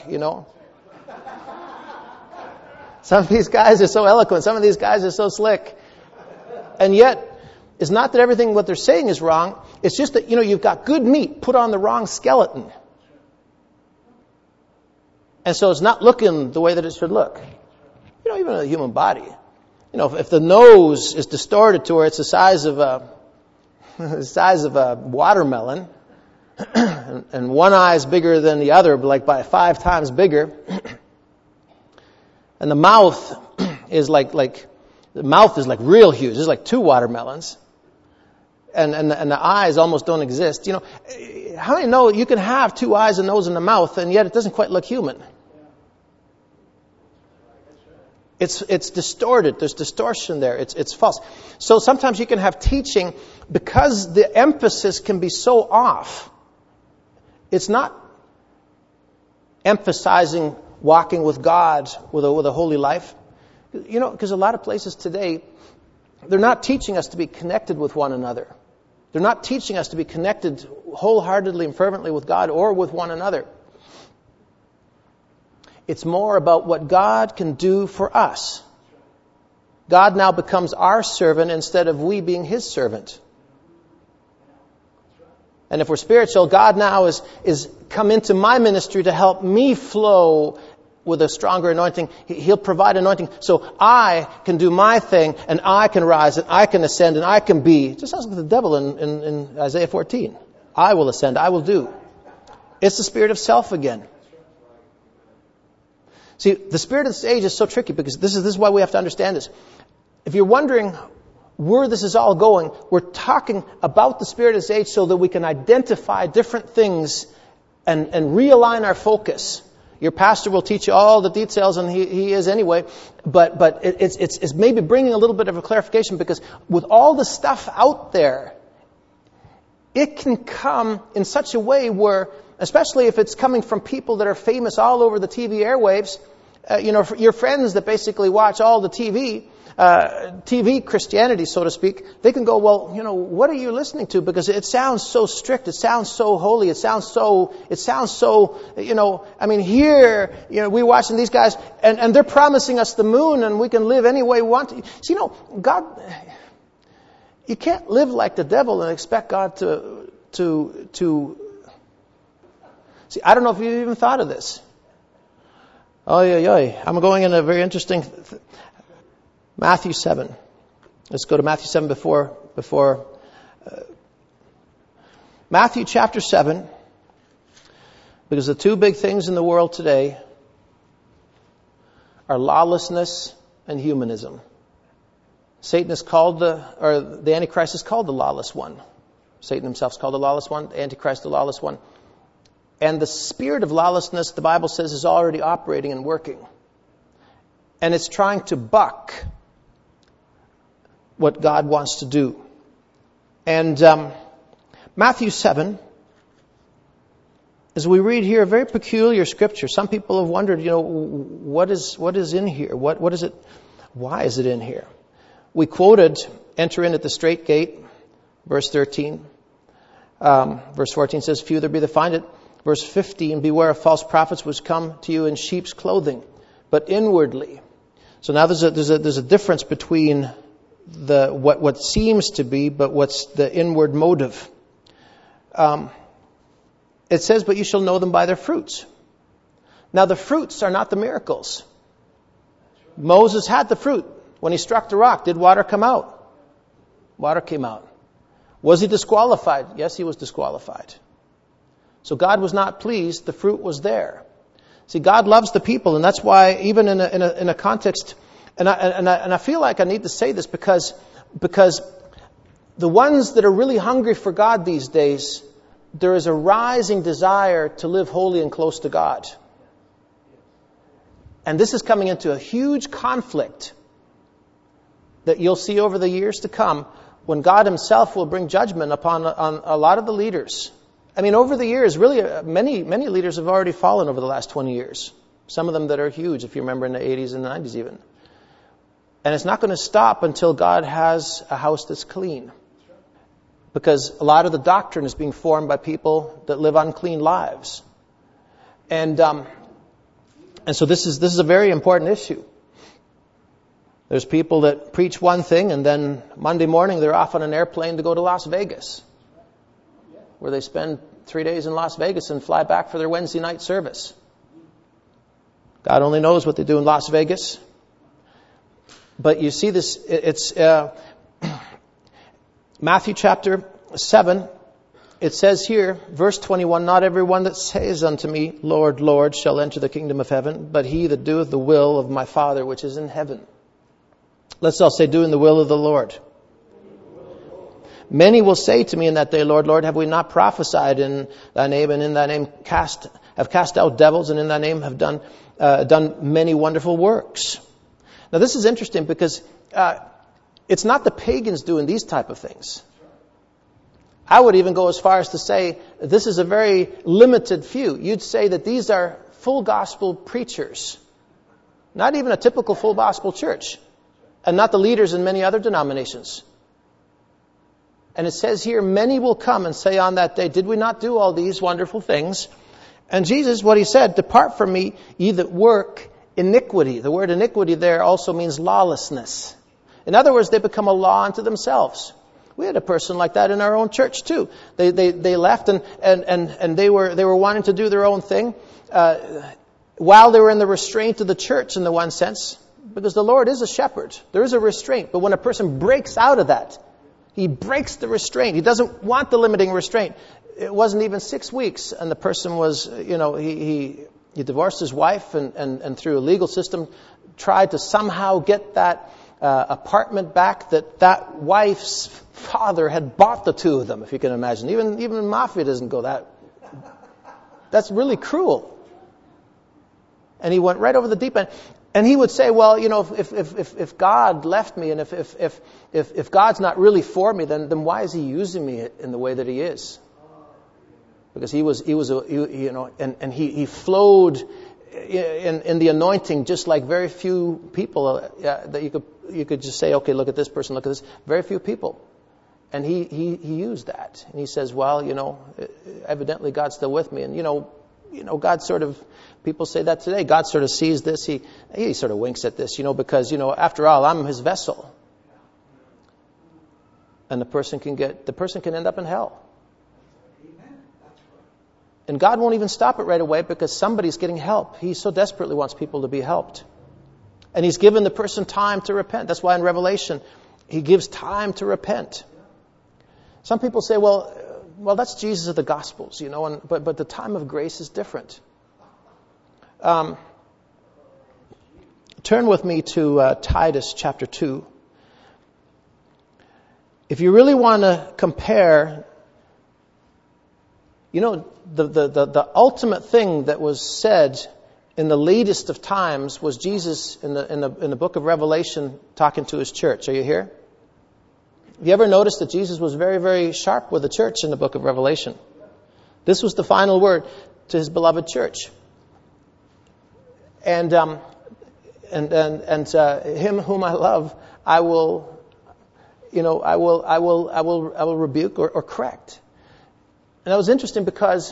Some of these guys are so eloquent. Some of these guys are so slick. And yet, it's not that everything what they're saying is wrong. It's just that, you've got good meat put on the wrong skeleton. And so it's not looking the way that it should look. Even a human body. if the nose is distorted to where it's the size of a watermelon, and one eye is bigger than the other, like by 5 times bigger, and the mouth is like real huge. It's like 2 watermelons. And the eyes almost don't exist. How many know you can have 2 eyes, a nose, and a mouth, and yet it doesn't quite look human? It's distorted. There's distortion there. It's false. So sometimes you can have teaching because the emphasis can be so off. It's not emphasizing walking with God with a holy life. Because a lot of places today, they're not teaching us to be connected with one another. They're not teaching us to be connected wholeheartedly and fervently with God or with one another. It's more about what God can do for us. God now becomes our servant instead of we being His servant. And if we're spiritual, God now is come into my ministry to help me flow with a stronger anointing. He'll provide anointing so I can do my thing and I can rise and I can ascend and I can be. It just sounds like the devil in Isaiah 14. I will ascend, I will do. It's the spirit of self again. See, the spirit of this age is so tricky because this is why we have to understand this. If you're wondering where this is all going, we're talking about the spirit of this age so that we can identify different things and realign our focus. Your pastor will teach you all the details, and he is anyway. But it's maybe bringing a little bit of a clarification because with all the stuff out there, it can come in such a way where, especially if it's coming from people that are famous all over the TV airwaves, your friends that basically watch all the TV Christianity, so to speak, they can go, well, what are you listening to? Because it sounds so strict. It sounds so holy. It sounds so, here, we're watching these guys and they're promising us the moon and we can live any way we want to. See, God, you can't live like the devil and expect God to see, I don't know if you've even thought of this. I'm going in a very interesting Matthew 7. Let's go to Matthew 7 before Matthew chapter 7, because the 2 big things in the world today are lawlessness and humanism. Satan is called the Antichrist is called the lawless one. Satan himself is called the lawless one, the Antichrist the lawless one. And the spirit of lawlessness, the Bible says, is already operating and working. And it's trying to buck what God wants to do. And Matthew 7, as we read here, a very peculiar scripture. Some people have wondered, what is in here? What is it? Why is it in here? We quoted, enter in at the straight gate, verse 13. Verse 14 says, few there be that find it. Verse 15, beware of false prophets which come to you in sheep's clothing, but inwardly. So now there's a difference between what seems to be, but what's the inward motive. It says, but you shall know them by their fruits. Now the fruits are not the miracles. Moses had the fruit. When he struck the rock, did water come out? Water came out. Was he disqualified? Yes, he was disqualified. So God was not pleased. The fruit was there. See, God loves the people, and that's why even in a context, and I feel like I need to say this because the ones that are really hungry for God these days, there is a rising desire to live holy and close to God. And this is coming into a huge conflict that you'll see over the years to come when God Himself will bring judgment on a lot of the leaders. I mean, over the years, really, many leaders have already fallen over the last 20 years. Some of them that are huge, if you remember, in the 80s and the 90s even. And it's not going to stop until God has a house that's clean. Because a lot of the doctrine is being formed by people that live unclean lives. And so this is a very important issue. There's people that preach one thing and then Monday morning they're off on an airplane to go to Las Vegas, where they spend 3 days in Las Vegas and fly back for their Wednesday night service. God only knows what they do in Las Vegas. But you see this, it's Matthew chapter 7. It says here, verse 21, not everyone that says unto me, Lord, Lord, shall enter the kingdom of heaven, but he that doeth the will of my Father which is in heaven. Let's all say, doing the will of the Lord. Many will say to me in that day, Lord, Lord, have we not prophesied in thy name, and in thy name have cast out devils, and in thy name have done many wonderful works? Now this is interesting because it's not the pagans doing these type of things. I would even go as far as to say this is a very limited few. You'd say that these are full gospel preachers. Not even a typical full gospel church. And not the leaders in many other denominations. And it says here, many will come and say on that day, did we not do all these wonderful things? And Jesus, what he said, depart from me, ye that work iniquity. The word iniquity there also means lawlessness. In other words, they become a law unto themselves. We had a person like that in our own church too. They left and they were wanting to do their own thing while they were in the restraint of the church in the one sense, because the Lord is a shepherd. There is a restraint. But when a person breaks out of that, he breaks the restraint. He doesn't want the limiting restraint. It wasn't even 6 weeks, and the person was, he divorced his wife and through a legal system tried to somehow get that apartment back that wife's father had bought the two of them, if you can imagine. Even mafia doesn't go that. That's really cruel. And he went right over the deep end. And he would say, well, if God left me, and if God's not really for me, then why is he using me in the way that he is? Because he flowed in the anointing just like very few people that you could just say, okay, look at this person, look at this. Very few people. And he used that. And he says, well, evidently God's still with me. And God sort of, people say that today, God sort of sees this, he sort of winks at this, because, after all, I'm his vessel. And the person can end up in hell. And God won't even stop it right away because somebody's getting help. He so desperately wants people to be helped. And he's given the person time to repent. That's why in Revelation, he gives time to repent. Some people say, well, that's Jesus of the Gospels, but the time of grace is different. Turn with me to Titus chapter 2. If you really want to compare, the ultimate thing that was said in the latest of times was Jesus in the book of Revelation talking to his church. Are you here? Have you ever noticed that Jesus was very, very sharp with the church in the book of Revelation? This was the final word to his beloved church. And him whom I love, I will rebuke or correct. And that was interesting because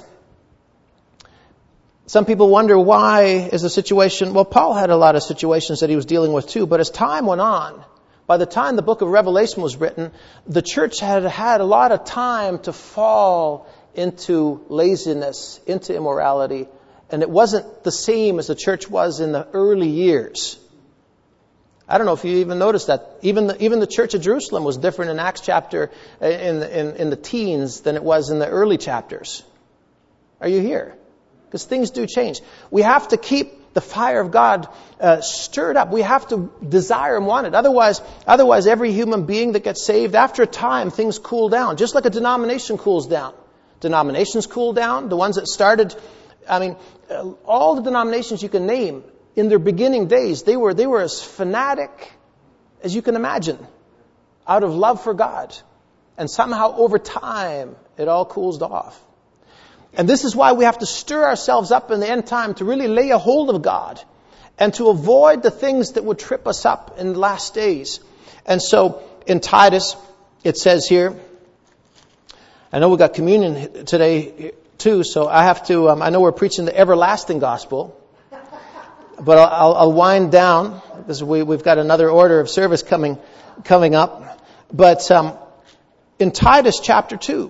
some people wonder why is the situation. Well, Paul had a lot of situations that he was dealing with too, but as time went on, by the time the book of Revelation was written, the church had had a lot of time to fall into laziness, into immorality, and it wasn't the same as the church was in the early years. I don't know if you even noticed that. Even the church of Jerusalem was different in Acts chapter in the teens than it was in the early chapters. Are you here? Because things do change. We have to keep the fire of God stirred up. We have to desire and want it. Otherwise, every human being that gets saved, after a time, things cool down. Just like a denomination cools down. Denominations cool down. The ones that started, all the denominations you can name, in their beginning days, they were as fanatic as you can imagine, out of love for God. And somehow over time, it all cools off. And this is why we have to stir ourselves up in the end time to really lay a hold of God and to avoid the things that would trip us up in the last days. And so in Titus, it says here, I know we got communion today too, so I have to, I know we're preaching the everlasting gospel, but I'll wind down because we've got another order of service coming up. But in Titus chapter 2,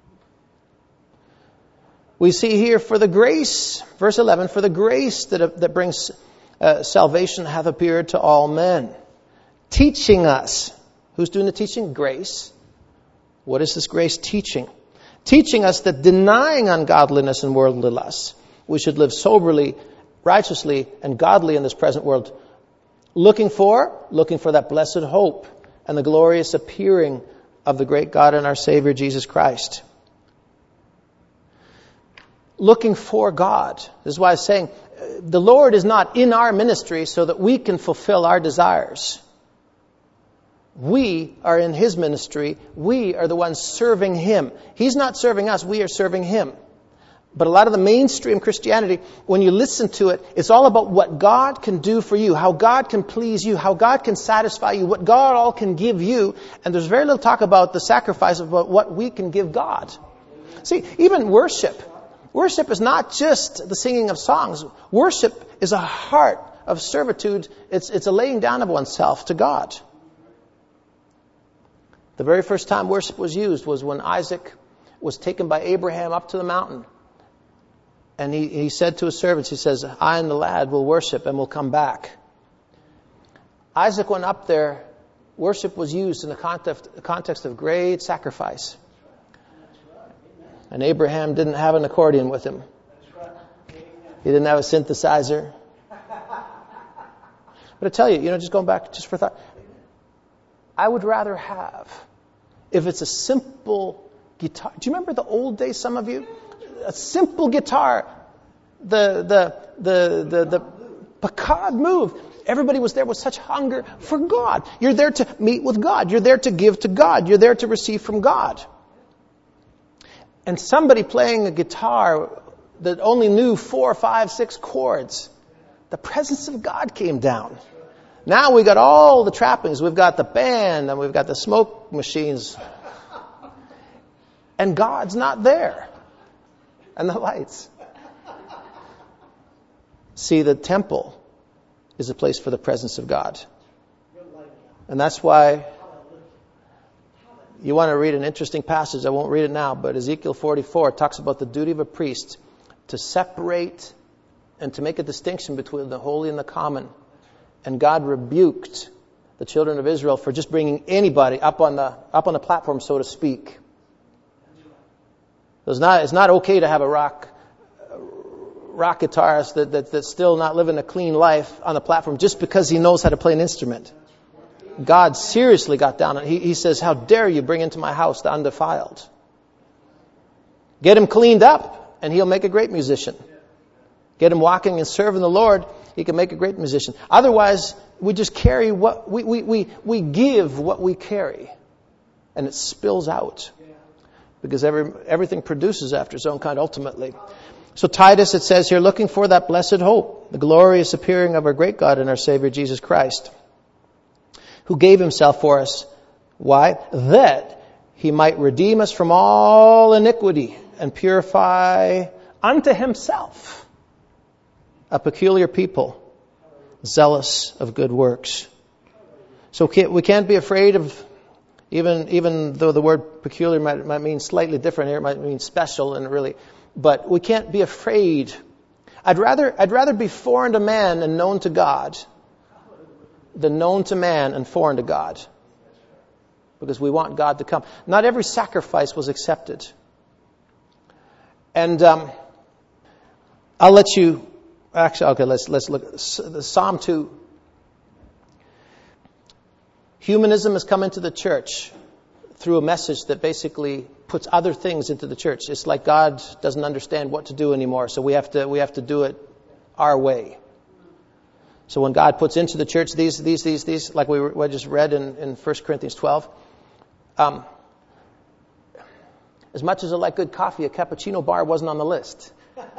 we see here, for the grace, verse 11, for the grace that brings salvation hath appeared to all men. teaching us. Who's doing the teaching? Grace. What is this grace teaching? Teaching us that denying ungodliness and worldly lusts, we should live soberly, righteously, and godly in this present world. Looking for that blessed hope and the glorious appearing of the great God and our Savior, Jesus Christ. Looking for God. This is why I'm saying the Lord is not in our ministry so that we can fulfill our desires. We are in His ministry. We are the ones serving Him. He's not serving us. We are serving Him. But a lot of the mainstream Christianity, when you listen to it, it's all about what God can do for you, how God can please you, how God can satisfy you, what God all can give you. And there's very little talk about the sacrifice of what we can give God. See, even worship. Worship is not just the singing of songs. Worship is a heart of servitude. It's a laying down of oneself to God. The very first time worship was used was when Isaac was taken by Abraham up to the mountain. And he said to his servants, he says, I and the lad will worship and will come back. Isaac went up there. Worship was used in the context of great sacrifice. And Abraham didn't have an accordion with him. He didn't have a synthesizer. But I tell you, just going back just for thought, I would rather have, if it's a simple guitar. Do you remember the old days, some of you? A simple guitar. The Picard move. Everybody was there with such hunger for God. You're there to meet with God. You're there to give to God. You're there to receive from God. And somebody playing a guitar that only knew 4, 5, 6 chords, the presence of God came down. Now we got all the trappings. We've got the band and we've got the smoke machines. And God's not there. And the lights. See, the temple is a place for the presence of God. And that's why you want to read an interesting passage. I won't read it now, but Ezekiel 44 talks about the duty of a priest to separate and to make a distinction between the holy and the common. And God rebuked the children of Israel for just bringing anybody up on the platform, so to speak. It's not okay to have a rock guitarist that's still not living a clean life on the platform just because he knows how to play an instrument. God seriously got down on it. He says, how dare you bring into my house the undefiled? Get him cleaned up and he'll make a great musician. Get him walking and serving the Lord, he can make a great musician. Otherwise, we just carry what we give what we carry. And it spills out. Because everything produces after its own kind ultimately. So Titus, it says here, looking for that blessed hope, the glorious appearing of our great God and our Savior Jesus Christ, who gave himself for us. Why? That he might redeem us from all iniquity and purify unto himself a peculiar people, zealous of good works. So we can't be afraid of, even though the word peculiar might mean slightly different here, it might mean special and really, but we can't be afraid. I'd rather be foreign to man and known to God than known to man and foreign to God. Because we want God to come. Not every sacrifice was accepted. And I'll let you, actually, okay, let's look at Psalm 2. Humanism has come into the church through a message that basically puts other things into the church. It's like God doesn't understand what to do anymore, so we have to do it our way. So when God puts into the church these, like we just read in 1 Corinthians 12, as much as I like good coffee, a cappuccino bar wasn't on the list.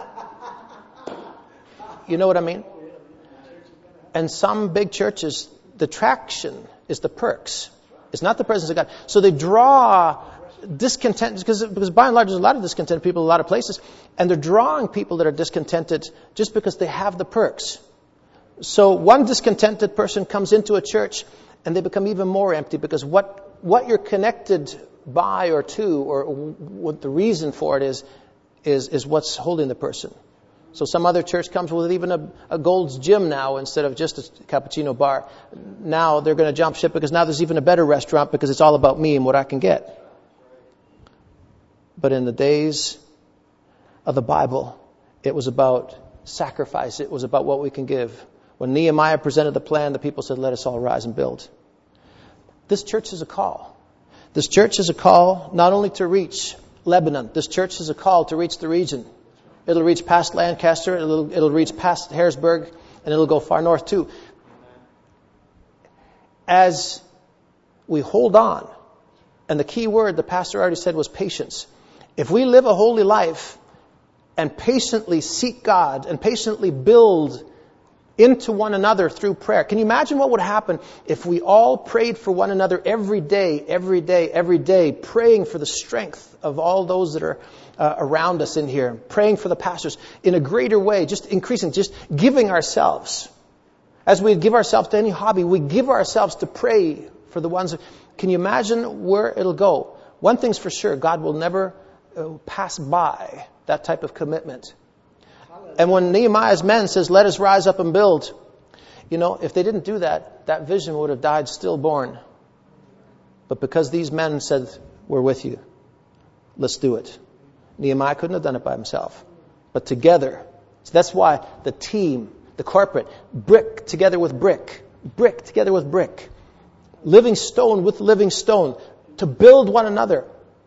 You know what I mean? And some big churches, the traction is the perks. It's not the presence of God. So they draw discontent, because by and large there's a lot of discontented people in a lot of places, and they're drawing people that are discontented just because they have the perks. So one discontented person comes into a church and they become even more empty, because what you're connected by or to, or what the reason for it is what's holding the person. So some other church comes with even a Gold's Gym now instead of just a cappuccino bar. Now they're going to jump ship because now there's even a better restaurant because it's all about me and what I can get. But in the days of the Bible, it was about sacrifice. It was about what we can give. When Nehemiah presented the plan, the people said, let us all rise and build. This church is a call. This church is a call not only to reach Lebanon. This church is a call to reach the region. It'll reach past Lancaster, it'll reach past Harrisburg, and it'll go far north too. As we hold on, and the key word the pastor already said was patience. If we live a holy life and patiently seek God and patiently build into one another through prayer. Can you imagine what would happen if we all prayed for one another every day, praying for the strength of all those that are around us in here, praying for the pastors in a greater way, just increasing, just giving ourselves. As we give ourselves to any hobby, we give ourselves to pray for the ones. Can you imagine where it'll go? One thing's for sure, God will never pass by that type of commitment. And when Nehemiah's men says, let us rise up and build, if they didn't do that, that vision would have died stillborn. But because these men said, we're with you, let's do it. Nehemiah couldn't have done it by himself. But together, so that's why the team, the corporate, brick together with brick together with brick, living stone with living stone, to build one another.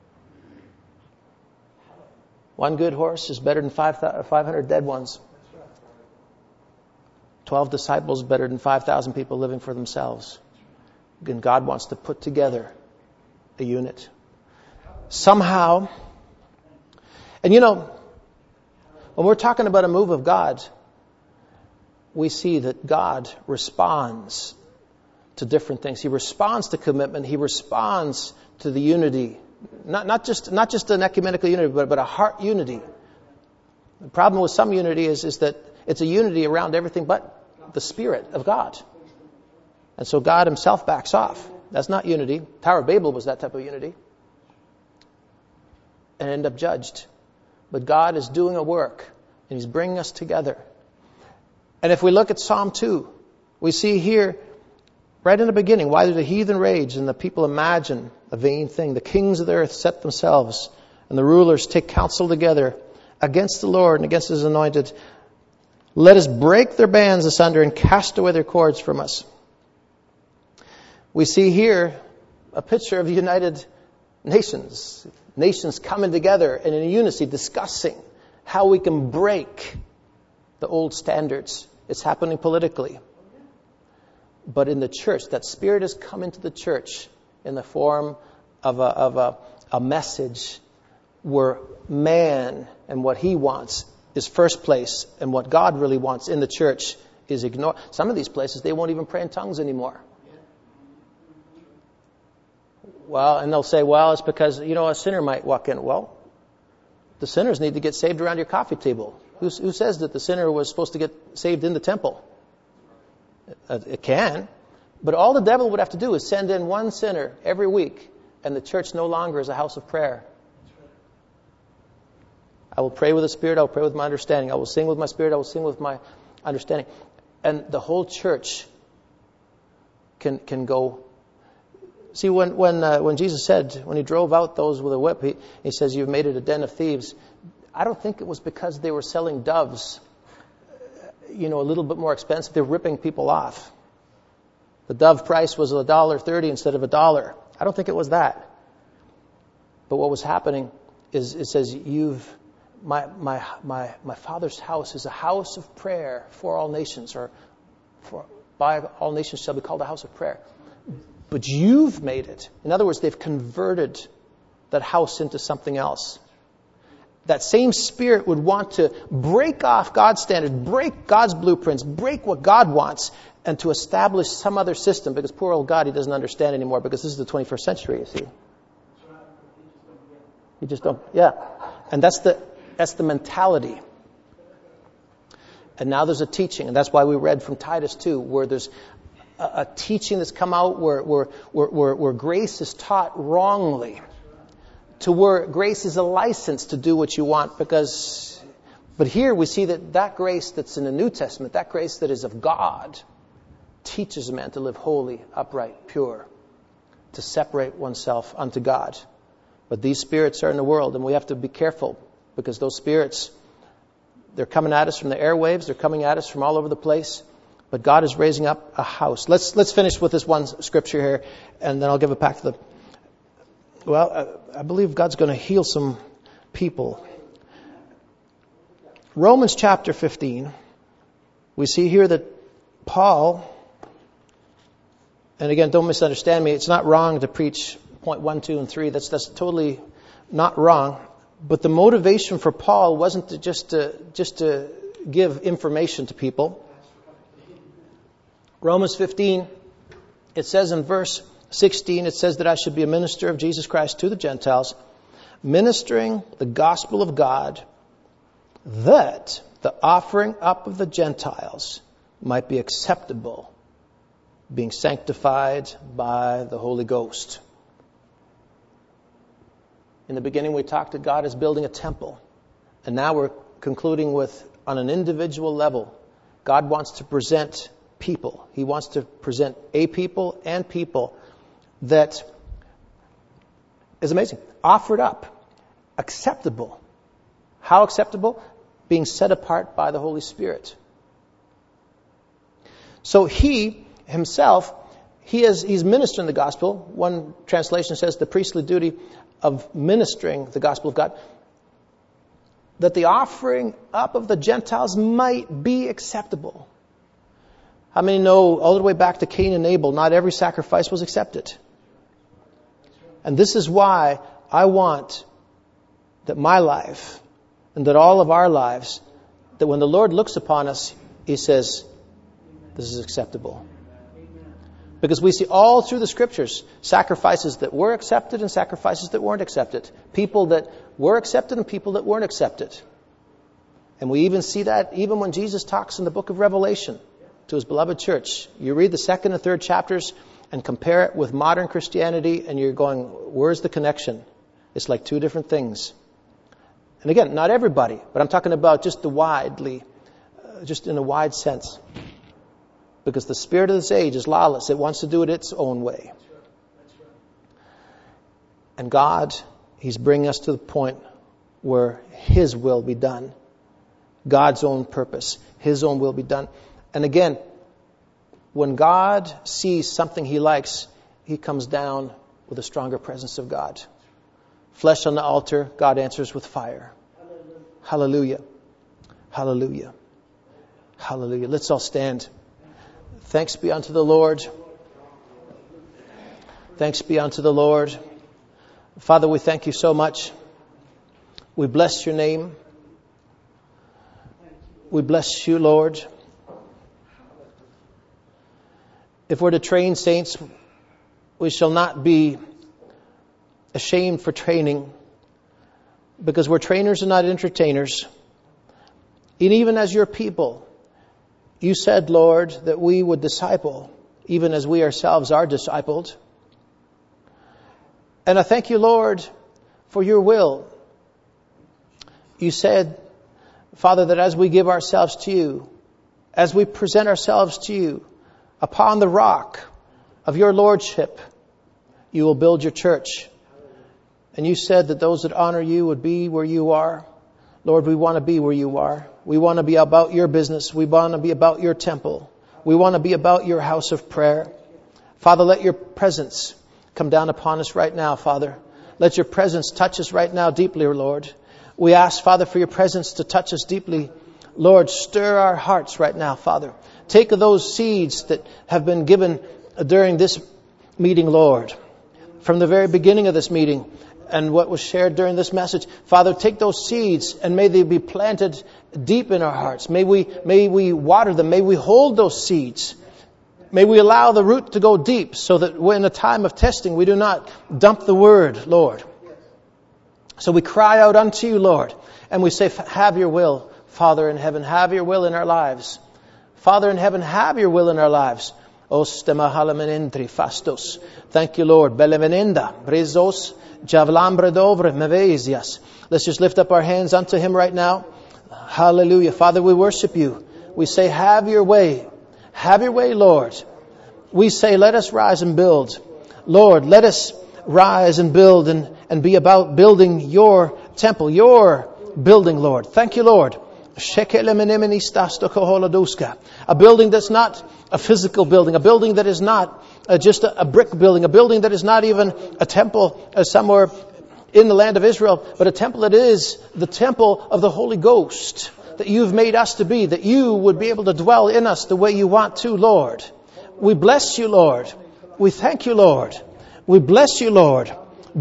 One good horse is better than 500 dead ones. 12 disciples is better than 5,000 people living for themselves. And God wants to put together a unit. Somehow, and when we're talking about a move of God, we see that God responds to different things. He responds to commitment. He responds to the unity. Not just an ecumenical unity, but a heart unity. The problem with some unity is that it's a unity around everything but the Spirit of God. And so God himself backs off. That's not unity. Tower of Babel was that type of unity. And ended up judged. But God is doing a work, and he's bringing us together. And if we look at Psalm 2, we see here, right in the beginning, why did the heathen rage and the people imagine a vain thing? The kings of the earth set themselves, and the rulers take counsel together against the Lord and against his anointed. Let us break their bands asunder and cast away their cords from us. We see here a picture of the United Nations. Nations coming together and in unity discussing how we can break the old standards. It's happening politically. But in the church, that Spirit has come into the church in the form of a message where man and what he wants is first place, and what God really wants in the church is ignored. Some of these places, they won't even pray in tongues anymore. Well, and they'll say, well, it's because, a sinner might walk in. Well, the sinners need to get saved around your coffee table. Who says that the sinner was supposed to get saved in the temple? It can. But all the devil would have to do is send in one sinner every week, and the church no longer is a house of prayer. I will pray with the Spirit, I will pray with my understanding. I will sing with my spirit, I will sing with my understanding. And the whole church can go. See, when Jesus said, when he drove out those with a whip, he says, you've made it a den of thieves. I don't think it was because they were selling doves, a little bit more expensive. They're ripping people off. The dove price was $1.30 instead of $1. I don't think it was that. But what was happening is it says, my Father's house is a house of prayer for all nations, or by all nations shall be called a house of prayer. But you've made it. In other words, they've converted that house into something else. That same Spirit would want to break off God's standard, break God's blueprints, break what God wants, and to establish some other system, because poor old God, he doesn't understand anymore, because this is the 21st century, you see. You just don't, yeah. And that's the mentality. And now there's a teaching, and that's why we read from Titus 2, where there's a teaching that's come out where grace is taught wrongly, to where grace is a license to do what you want, because But here we see that grace that's in the New Testament, that grace that is of God, teaches a man to live holy, upright, pure, to separate oneself unto God. But these spirits are in the world, and we have to be careful, because those spirits, they're coming at us from the airwaves, they're coming at us from all over the place. But God is raising up a house. Let's finish with this one scripture here, and then I'll give it back to I believe God's going to heal some people. Romans chapter 15, we see here that Paul, and again, don't misunderstand me, it's not wrong to preach point 1, 2, and 3. That's totally not wrong. But the motivation for Paul wasn't to just to give information to people. Romans 15, it says in verse 16, it says that I should be a minister of Jesus Christ to the Gentiles, ministering the gospel of God, that the offering up of the Gentiles might be acceptable, being sanctified by the Holy Ghost. In the beginning we talked that God is building a temple. And now we're concluding with, on an individual level, God wants to present people. He wants to present a people and people that is amazing. Offered up. Acceptable. How acceptable? Being set apart by the Holy Spirit. So he himself, he's ministering the gospel. One translation says the priestly duty of ministering the gospel of God, that the offering up of the Gentiles might be acceptable. How many know all the way back to Cain and Abel, not every sacrifice was accepted? And this is why I want that my life and that all of our lives, that when the Lord looks upon us, He says, this is acceptable. Because we see all through the Scriptures sacrifices that were accepted and sacrifices that weren't accepted. People that were accepted and people that weren't accepted. And we even see that even when Jesus talks in the book of Revelation to His beloved church. You read the 2nd and 3rd chapters and compare it with modern Christianity and you're going, where's the connection? It's like two different things. And again, not everybody, but I'm talking about just just in a wide sense. Because the spirit of this age is lawless. It wants to do it its own way. And God, He's bringing us to the point where His will be done. God's own purpose. His own will be done. And again, when God sees something He likes, He comes down with a stronger presence of God. Flesh on the altar, God answers with fire. Hallelujah. Hallelujah. Hallelujah. Let's all stand. Thanks be unto the Lord. Thanks be unto the Lord. Father, we thank You so much. We bless Your name. We bless You, Lord. If we're to train saints, we shall not be ashamed for training, because we're trainers and not entertainers. And even as Your people, You said, Lord, that we would disciple, even as we ourselves are discipled. And I thank You, Lord, for Your will. You said, Father, that as we give ourselves to You, as we present ourselves to You, upon the rock of Your lordship, You will build Your church. And You said that those that honor You would be where You are. Lord, we want to be where You are. We want to be about Your business. We want to be about Your temple. We want to be about Your house of prayer. Father, let Your presence come down upon us right now, Father. Let Your presence touch us right now deeply, Lord. We ask, Father, for Your presence to touch us deeply. Lord, stir our hearts right now, Father. Take those seeds that have been given during this meeting, Lord. From the very beginning of this meeting and what was shared during this message. Father, take those seeds and may they be planted deep in our hearts. May we water them. May we hold those seeds. May we allow the root to go deep so that in a time of testing we do not dump the word, Lord. So we cry out unto You, Lord, and we say, have Your will, Father in heaven. Have Your will in our lives. Father in heaven, have Your will in our lives. Fastos. Thank You, Lord. Belevenenda, Brezos, Javlambredovre, Mevesias. Let's just lift up our hands unto Him right now. Hallelujah. Father, we worship you. We say, have your way. Have your way, Lord. We say, let us rise and build. Lord, let us rise and build and be about building your temple, your building, Lord. Thank you, Lord. A building that's not a physical building, a building that is not just a brick building, a building that is not even a temple somewhere in the land of Israel, but a temple that is the temple of the Holy Ghost that you've made us to be, that you would be able to dwell in us the way you want to, Lord. We bless you, Lord. We thank you, Lord. We bless you, Lord.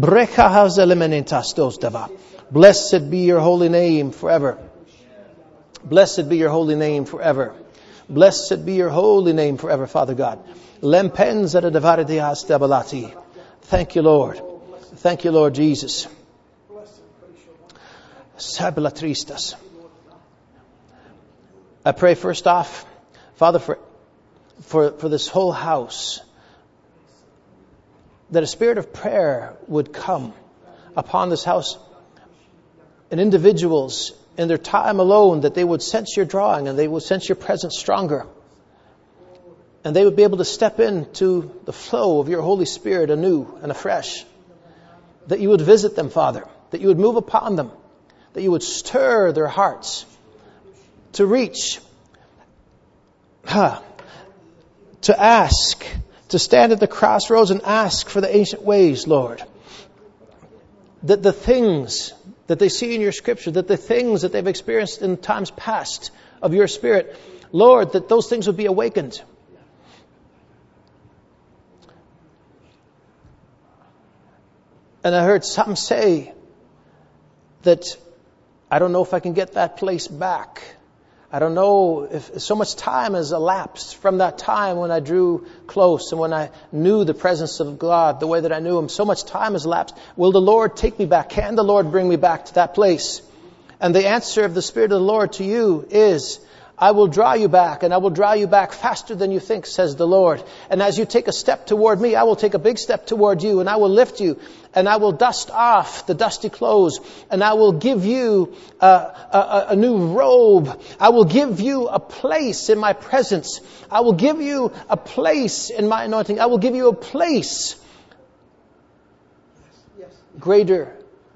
Blessed be your holy name forever. Blessed be your holy name forever. Blessed be your holy name forever, Father God. Thank you, Lord. Thank you, Lord Jesus. I pray first off, Father, for this whole house, that a spirit of prayer would come upon this house, and individuals in their time alone, that they would sense your drawing and they would sense your presence stronger. And they would be able to step into the flow of your Holy Spirit anew and afresh. That you would visit them, Father. That you would move upon them. That you would stir their hearts to reach, to ask, to stand at the crossroads and ask for the ancient ways, Lord. That the things that they see in your Scripture, that the things that they've experienced in times past of your Spirit, Lord, that those things would be awakened. And I heard some say that I don't know if I can get that place back. I don't know if so much time has elapsed from that time when I drew close and when I knew the presence of God the way that I knew Him. So much time has elapsed. Will the Lord take me back? Can the Lord bring me back to that place? And the answer of the Spirit of the Lord to you is, I will draw you back, and I will draw you back faster than you think, says the Lord. And as you take a step toward me, I will take a big step toward you, and I will lift you, and I will dust off the dusty clothes, and I will give you a new robe. I will give you a place in my presence. I will give you a place in my anointing. I will give you a place greater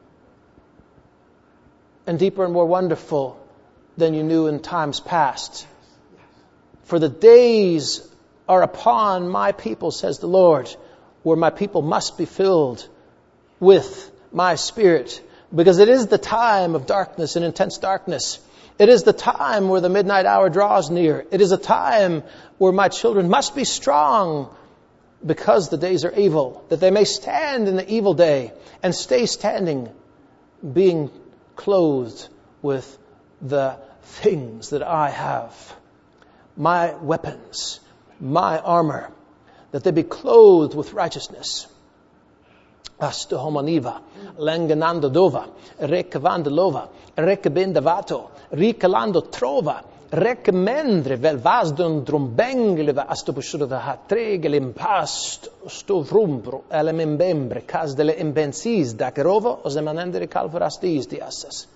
and deeper and more wonderful than you knew in times past. For the days are upon my people, says the Lord, where my people must be filled with my Spirit. Because it is the time of darkness and intense darkness. It is the time where the midnight hour draws near. It is a time where my children must be strong because the days are evil, that they may stand in the evil day and stay standing, being clothed with the things that I have, my weapons, my armor, that they be clothed with righteousness. Asto homaniva, lenganando dova, rekavandalova, rekabindavato, rikalando trova, rekmendre velvasdon drumbengliva, astopushurda hatregelim sto vrumbro, elemembembre, cas dele imbensis, dakerovo, osemanendere calvarastis diasas.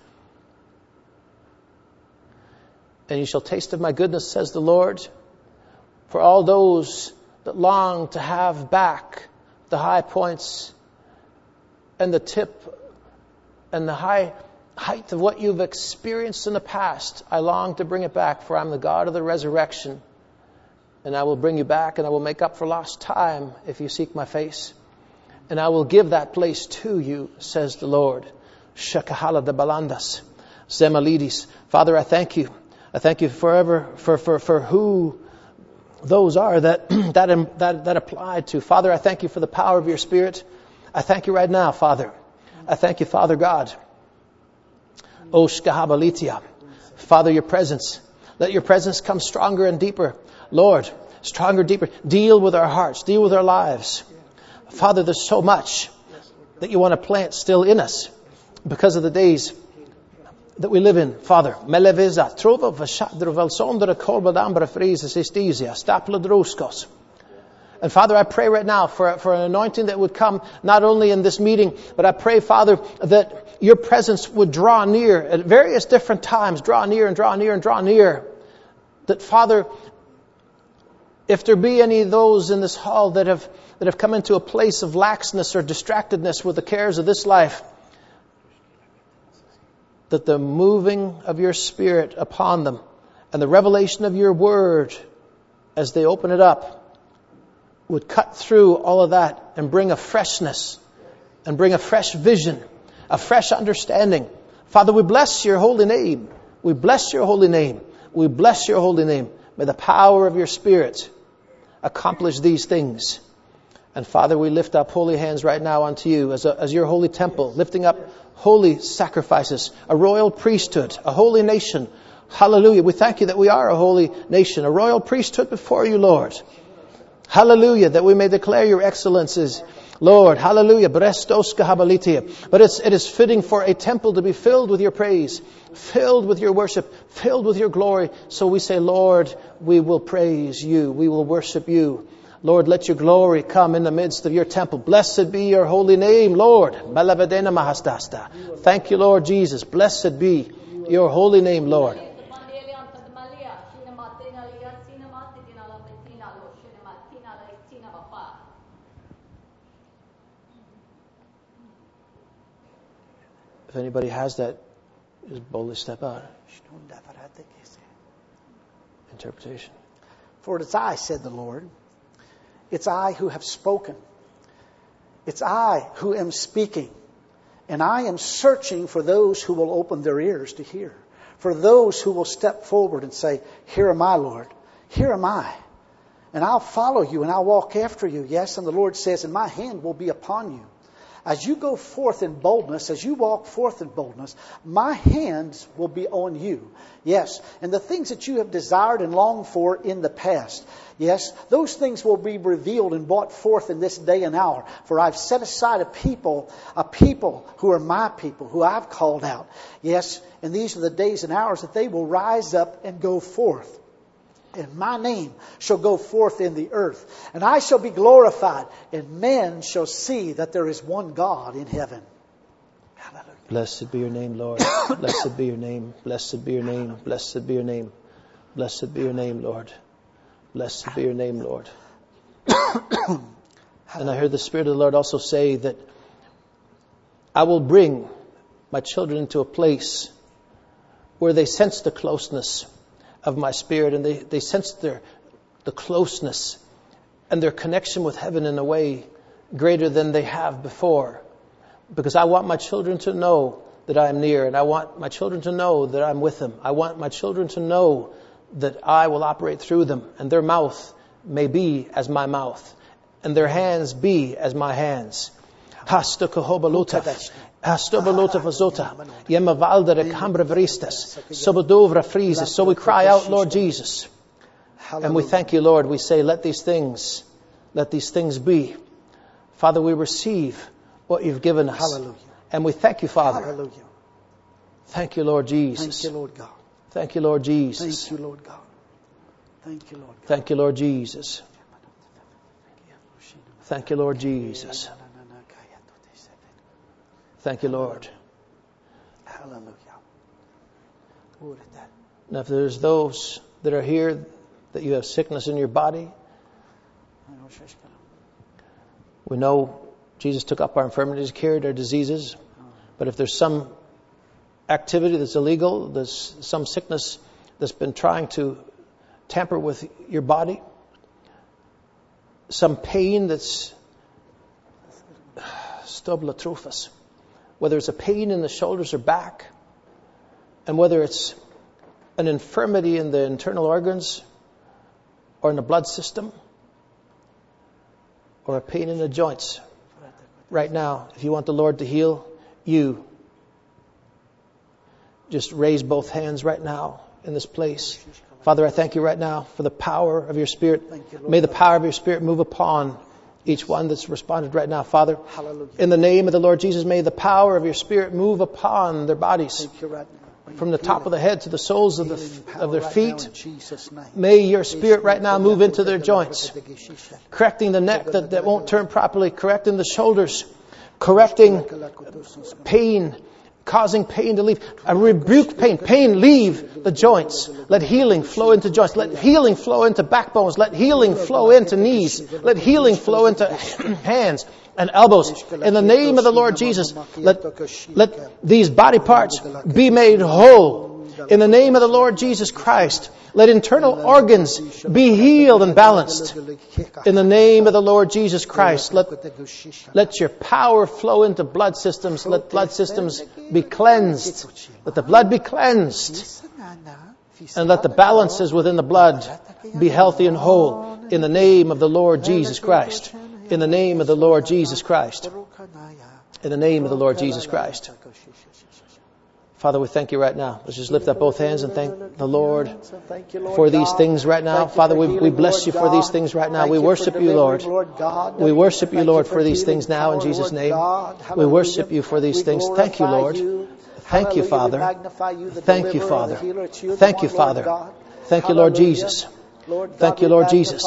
And you shall taste of my goodness, says the Lord, for all those that long to have back the high points and the tip and the height of what you've experienced in the past. I long to bring it back, for I'm the God of the resurrection. And I will bring you back, and I will make up for lost time if you seek my face. And I will give that place to you, says the Lord. Shakahala de balandas, zemalidis. Father, I thank you. I thank you forever for who those are that applied to. Father, I thank you for the power of your Spirit. I thank you right now, Father. I thank you, Father God. Oshkahabalitia. Father, your presence. Let your presence come stronger and deeper. Lord, stronger, deeper. Deal with our hearts. Deal with our lives. Father, there's so much that you want to plant still in us because of the days that we live in, Father. Meleveza, trova vashadro velsondra kolbadambra frises istisia, stapla druskos. And Father, I pray right now for an anointing that would come not only in this meeting, but I pray, Father, that your presence would draw near at various different times, draw near and draw near and draw near. That, Father, if there be any of those in this hall that have come into a place of laxness or distractedness with the cares of this life, that the moving of your Spirit upon them and the revelation of your word as they open it up would cut through all of that and bring a freshness and bring a fresh vision, a fresh understanding. Father, we bless your holy name. We bless your holy name. We bless your holy name. May the power of your Spirit accomplish these things. And Father, we lift up holy hands right now unto you as your holy temple, lifting up holy sacrifices, a royal priesthood, a holy nation. Hallelujah. We thank you that we are a holy nation, a royal priesthood before you, Lord. Hallelujah, that we may declare your excellences, Lord. Hallelujah. But it is fitting for a temple to be filled with your praise, filled with your worship, filled with your glory. So we say, Lord, we will praise you. We will worship you. Lord, let your glory come in the midst of your temple. Blessed be your holy name, Lord. Thank you, Lord Jesus. Blessed be your holy name, Lord. If anybody has that, just boldly step out. Interpretation. For it is I, said the Lord. It's I who have spoken. It's I who am speaking. And I am searching for those who will open their ears to hear. For those who will step forward and say, here am I, Lord. Here am I. And I'll follow you and I'll walk after you. Yes, and the Lord says, and my hand will be upon you. As you go forth in boldness, as you walk forth in boldness, my hands will be on you. Yes, and the things that you have desired and longed for in the past, yes, those things will be revealed and brought forth in this day and hour. For I've set aside a people who are my people, who I've called out. Yes, and these are the days and hours that they will rise up and go forth. And my name shall go forth in the earth, and I shall be glorified, and men shall see that there is one God in heaven. Hallelujah. Blessed be your name, Lord. Blessed be your name. Blessed be your name. Blessed be your name. Blessed be your name, Lord. Blessed be your name, Lord. And I heard the Spirit of the Lord also say that I will bring my children into a place where they sense the closeness of my Spirit, and they sense the closeness and their connection with heaven in a way greater than they have before. Because I want my children to know that I am near, and I want my children to know that I'm with them. I want my children to know that I will operate through them, and their mouth may be as my mouth, and their hands be as my hands. Astobalota Vazota, Yemavaldere Cambra Veristas, Sobodovra Frises. So we cry out, Lord Jesus. And we thank you, Lord. We say, let these things be. Father, we receive what you've given us. Hallelujah. And we thank you, Father. Hallelujah. Thank you, Lord Jesus. Thank you, Lord God. Thank you, Lord Jesus. Thank you, Lord God. Thank you, Lord God. Thank you, Lord Jesus. Thank you, Lord Jesus. Thank you, Lord. Hallelujah. Now, if there's those that are here that you have sickness in your body, we know Jesus took up our infirmities, carried our diseases. But if there's some activity that's illegal, there's some sickness that's been trying to tamper with your body, some pain that's stoblatrophus, whether it's a pain in the shoulders or back, and whether it's an infirmity in the internal organs or in the blood system, or a pain in the joints. Right now, if you want the Lord to heal you, just raise both hands right now in this place. Father, I thank you right now for the power of your Spirit. May the power of your Spirit move upon each one that's responded right now. Father, in the name of the Lord Jesus, may the power of your Spirit move upon their bodies. from the top of the head to the soles of their feet. Jesus' name. May your Spirit right now move into their joints, correcting the neck that won't turn properly, correcting the shoulders, correcting pain, causing pain to leave. I rebuke pain. Pain, leave the joints. Let healing flow into joints. Let healing flow into backbones. Let healing flow into knees. Let healing flow into hands and elbows. In the name of the Lord Jesus, let these body parts be made whole. In the name of the Lord Jesus Christ, let internal organs be healed and balanced. In the name of the Lord Jesus Christ, let your power flow into blood systems. Let blood systems be cleansed. Let the blood be cleansed. And let the balances within the blood be healthy and whole. In the name of the Lord Jesus Christ. In the name of the Lord Jesus Christ. In the name of the Lord Jesus Christ. Father, we thank you right now. Let's just lift up both hands and thank the Lord for these things right now. Father, we bless you for these things right now. We worship you, Lord. We worship you, Lord, for these things now in Jesus' name. We worship you for these things. Thank you, Lord. Thank you, Father. Thank you, Father. Thank you, Father. Thank you, Lord Jesus. Thank you, Lord Jesus.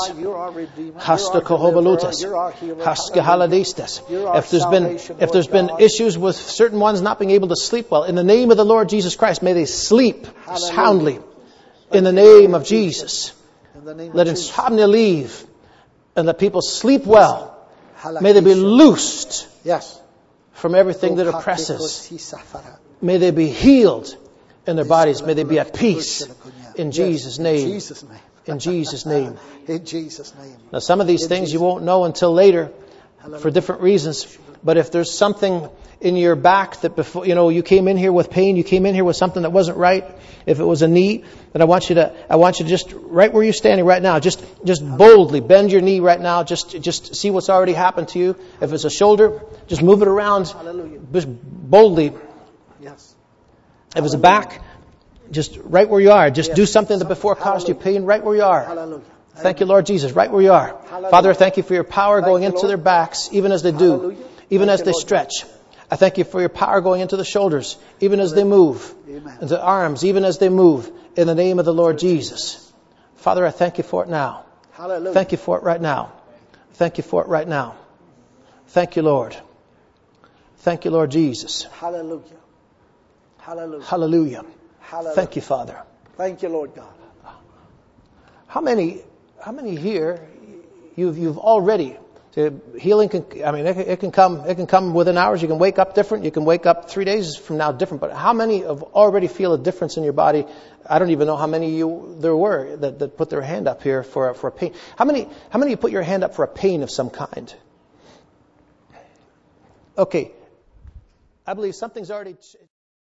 If there's been issues with certain ones not being able to sleep well, in the name of the Lord Jesus Christ, may they sleep soundly. In the name of Jesus. Let insomnia leave and let people sleep well. May they be loosed from everything that oppresses. May they be healed in their bodies. May they be at peace. In Jesus' name. In Jesus' name. In Jesus' name. Now, some of these things you won't know until later for different reasons. But if there's something in your back that before, you came in here with pain, you came in here with something that wasn't right. If it was a knee, then I want you to just right where you're standing right now, just boldly bend your knee right now. Just see what's already happened to you. If it's a shoulder, just move it around. Just boldly. Yes. If it's a back, just right where you are. Just do something that before caused you pain right where you are. Hallelujah. Thank you, Lord Jesus, right where you are. Father, I thank you for your power going into their backs, even as they do, even as they stretch. I thank you for your power going into the shoulders, even as they move, into the arms, even as they move, in the name of the Lord Jesus. Father, I thank you for it now. Thank you for it right now. Thank you for it right now. Thank you, Lord. Thank you, Lord Jesus. Hallelujah. Hallelujah. Hallelujah. Hallelujah. Thank you, Father. Thank you, Lord God. How many here you've already healing it can come within hours. You can wake up different. You can wake up 3 days from now different. But how many have already feel a difference in your body? I don't even know how many there were that put their hand up here for a pain. How many you put your hand up for a pain of some kind? Okay, I believe something's already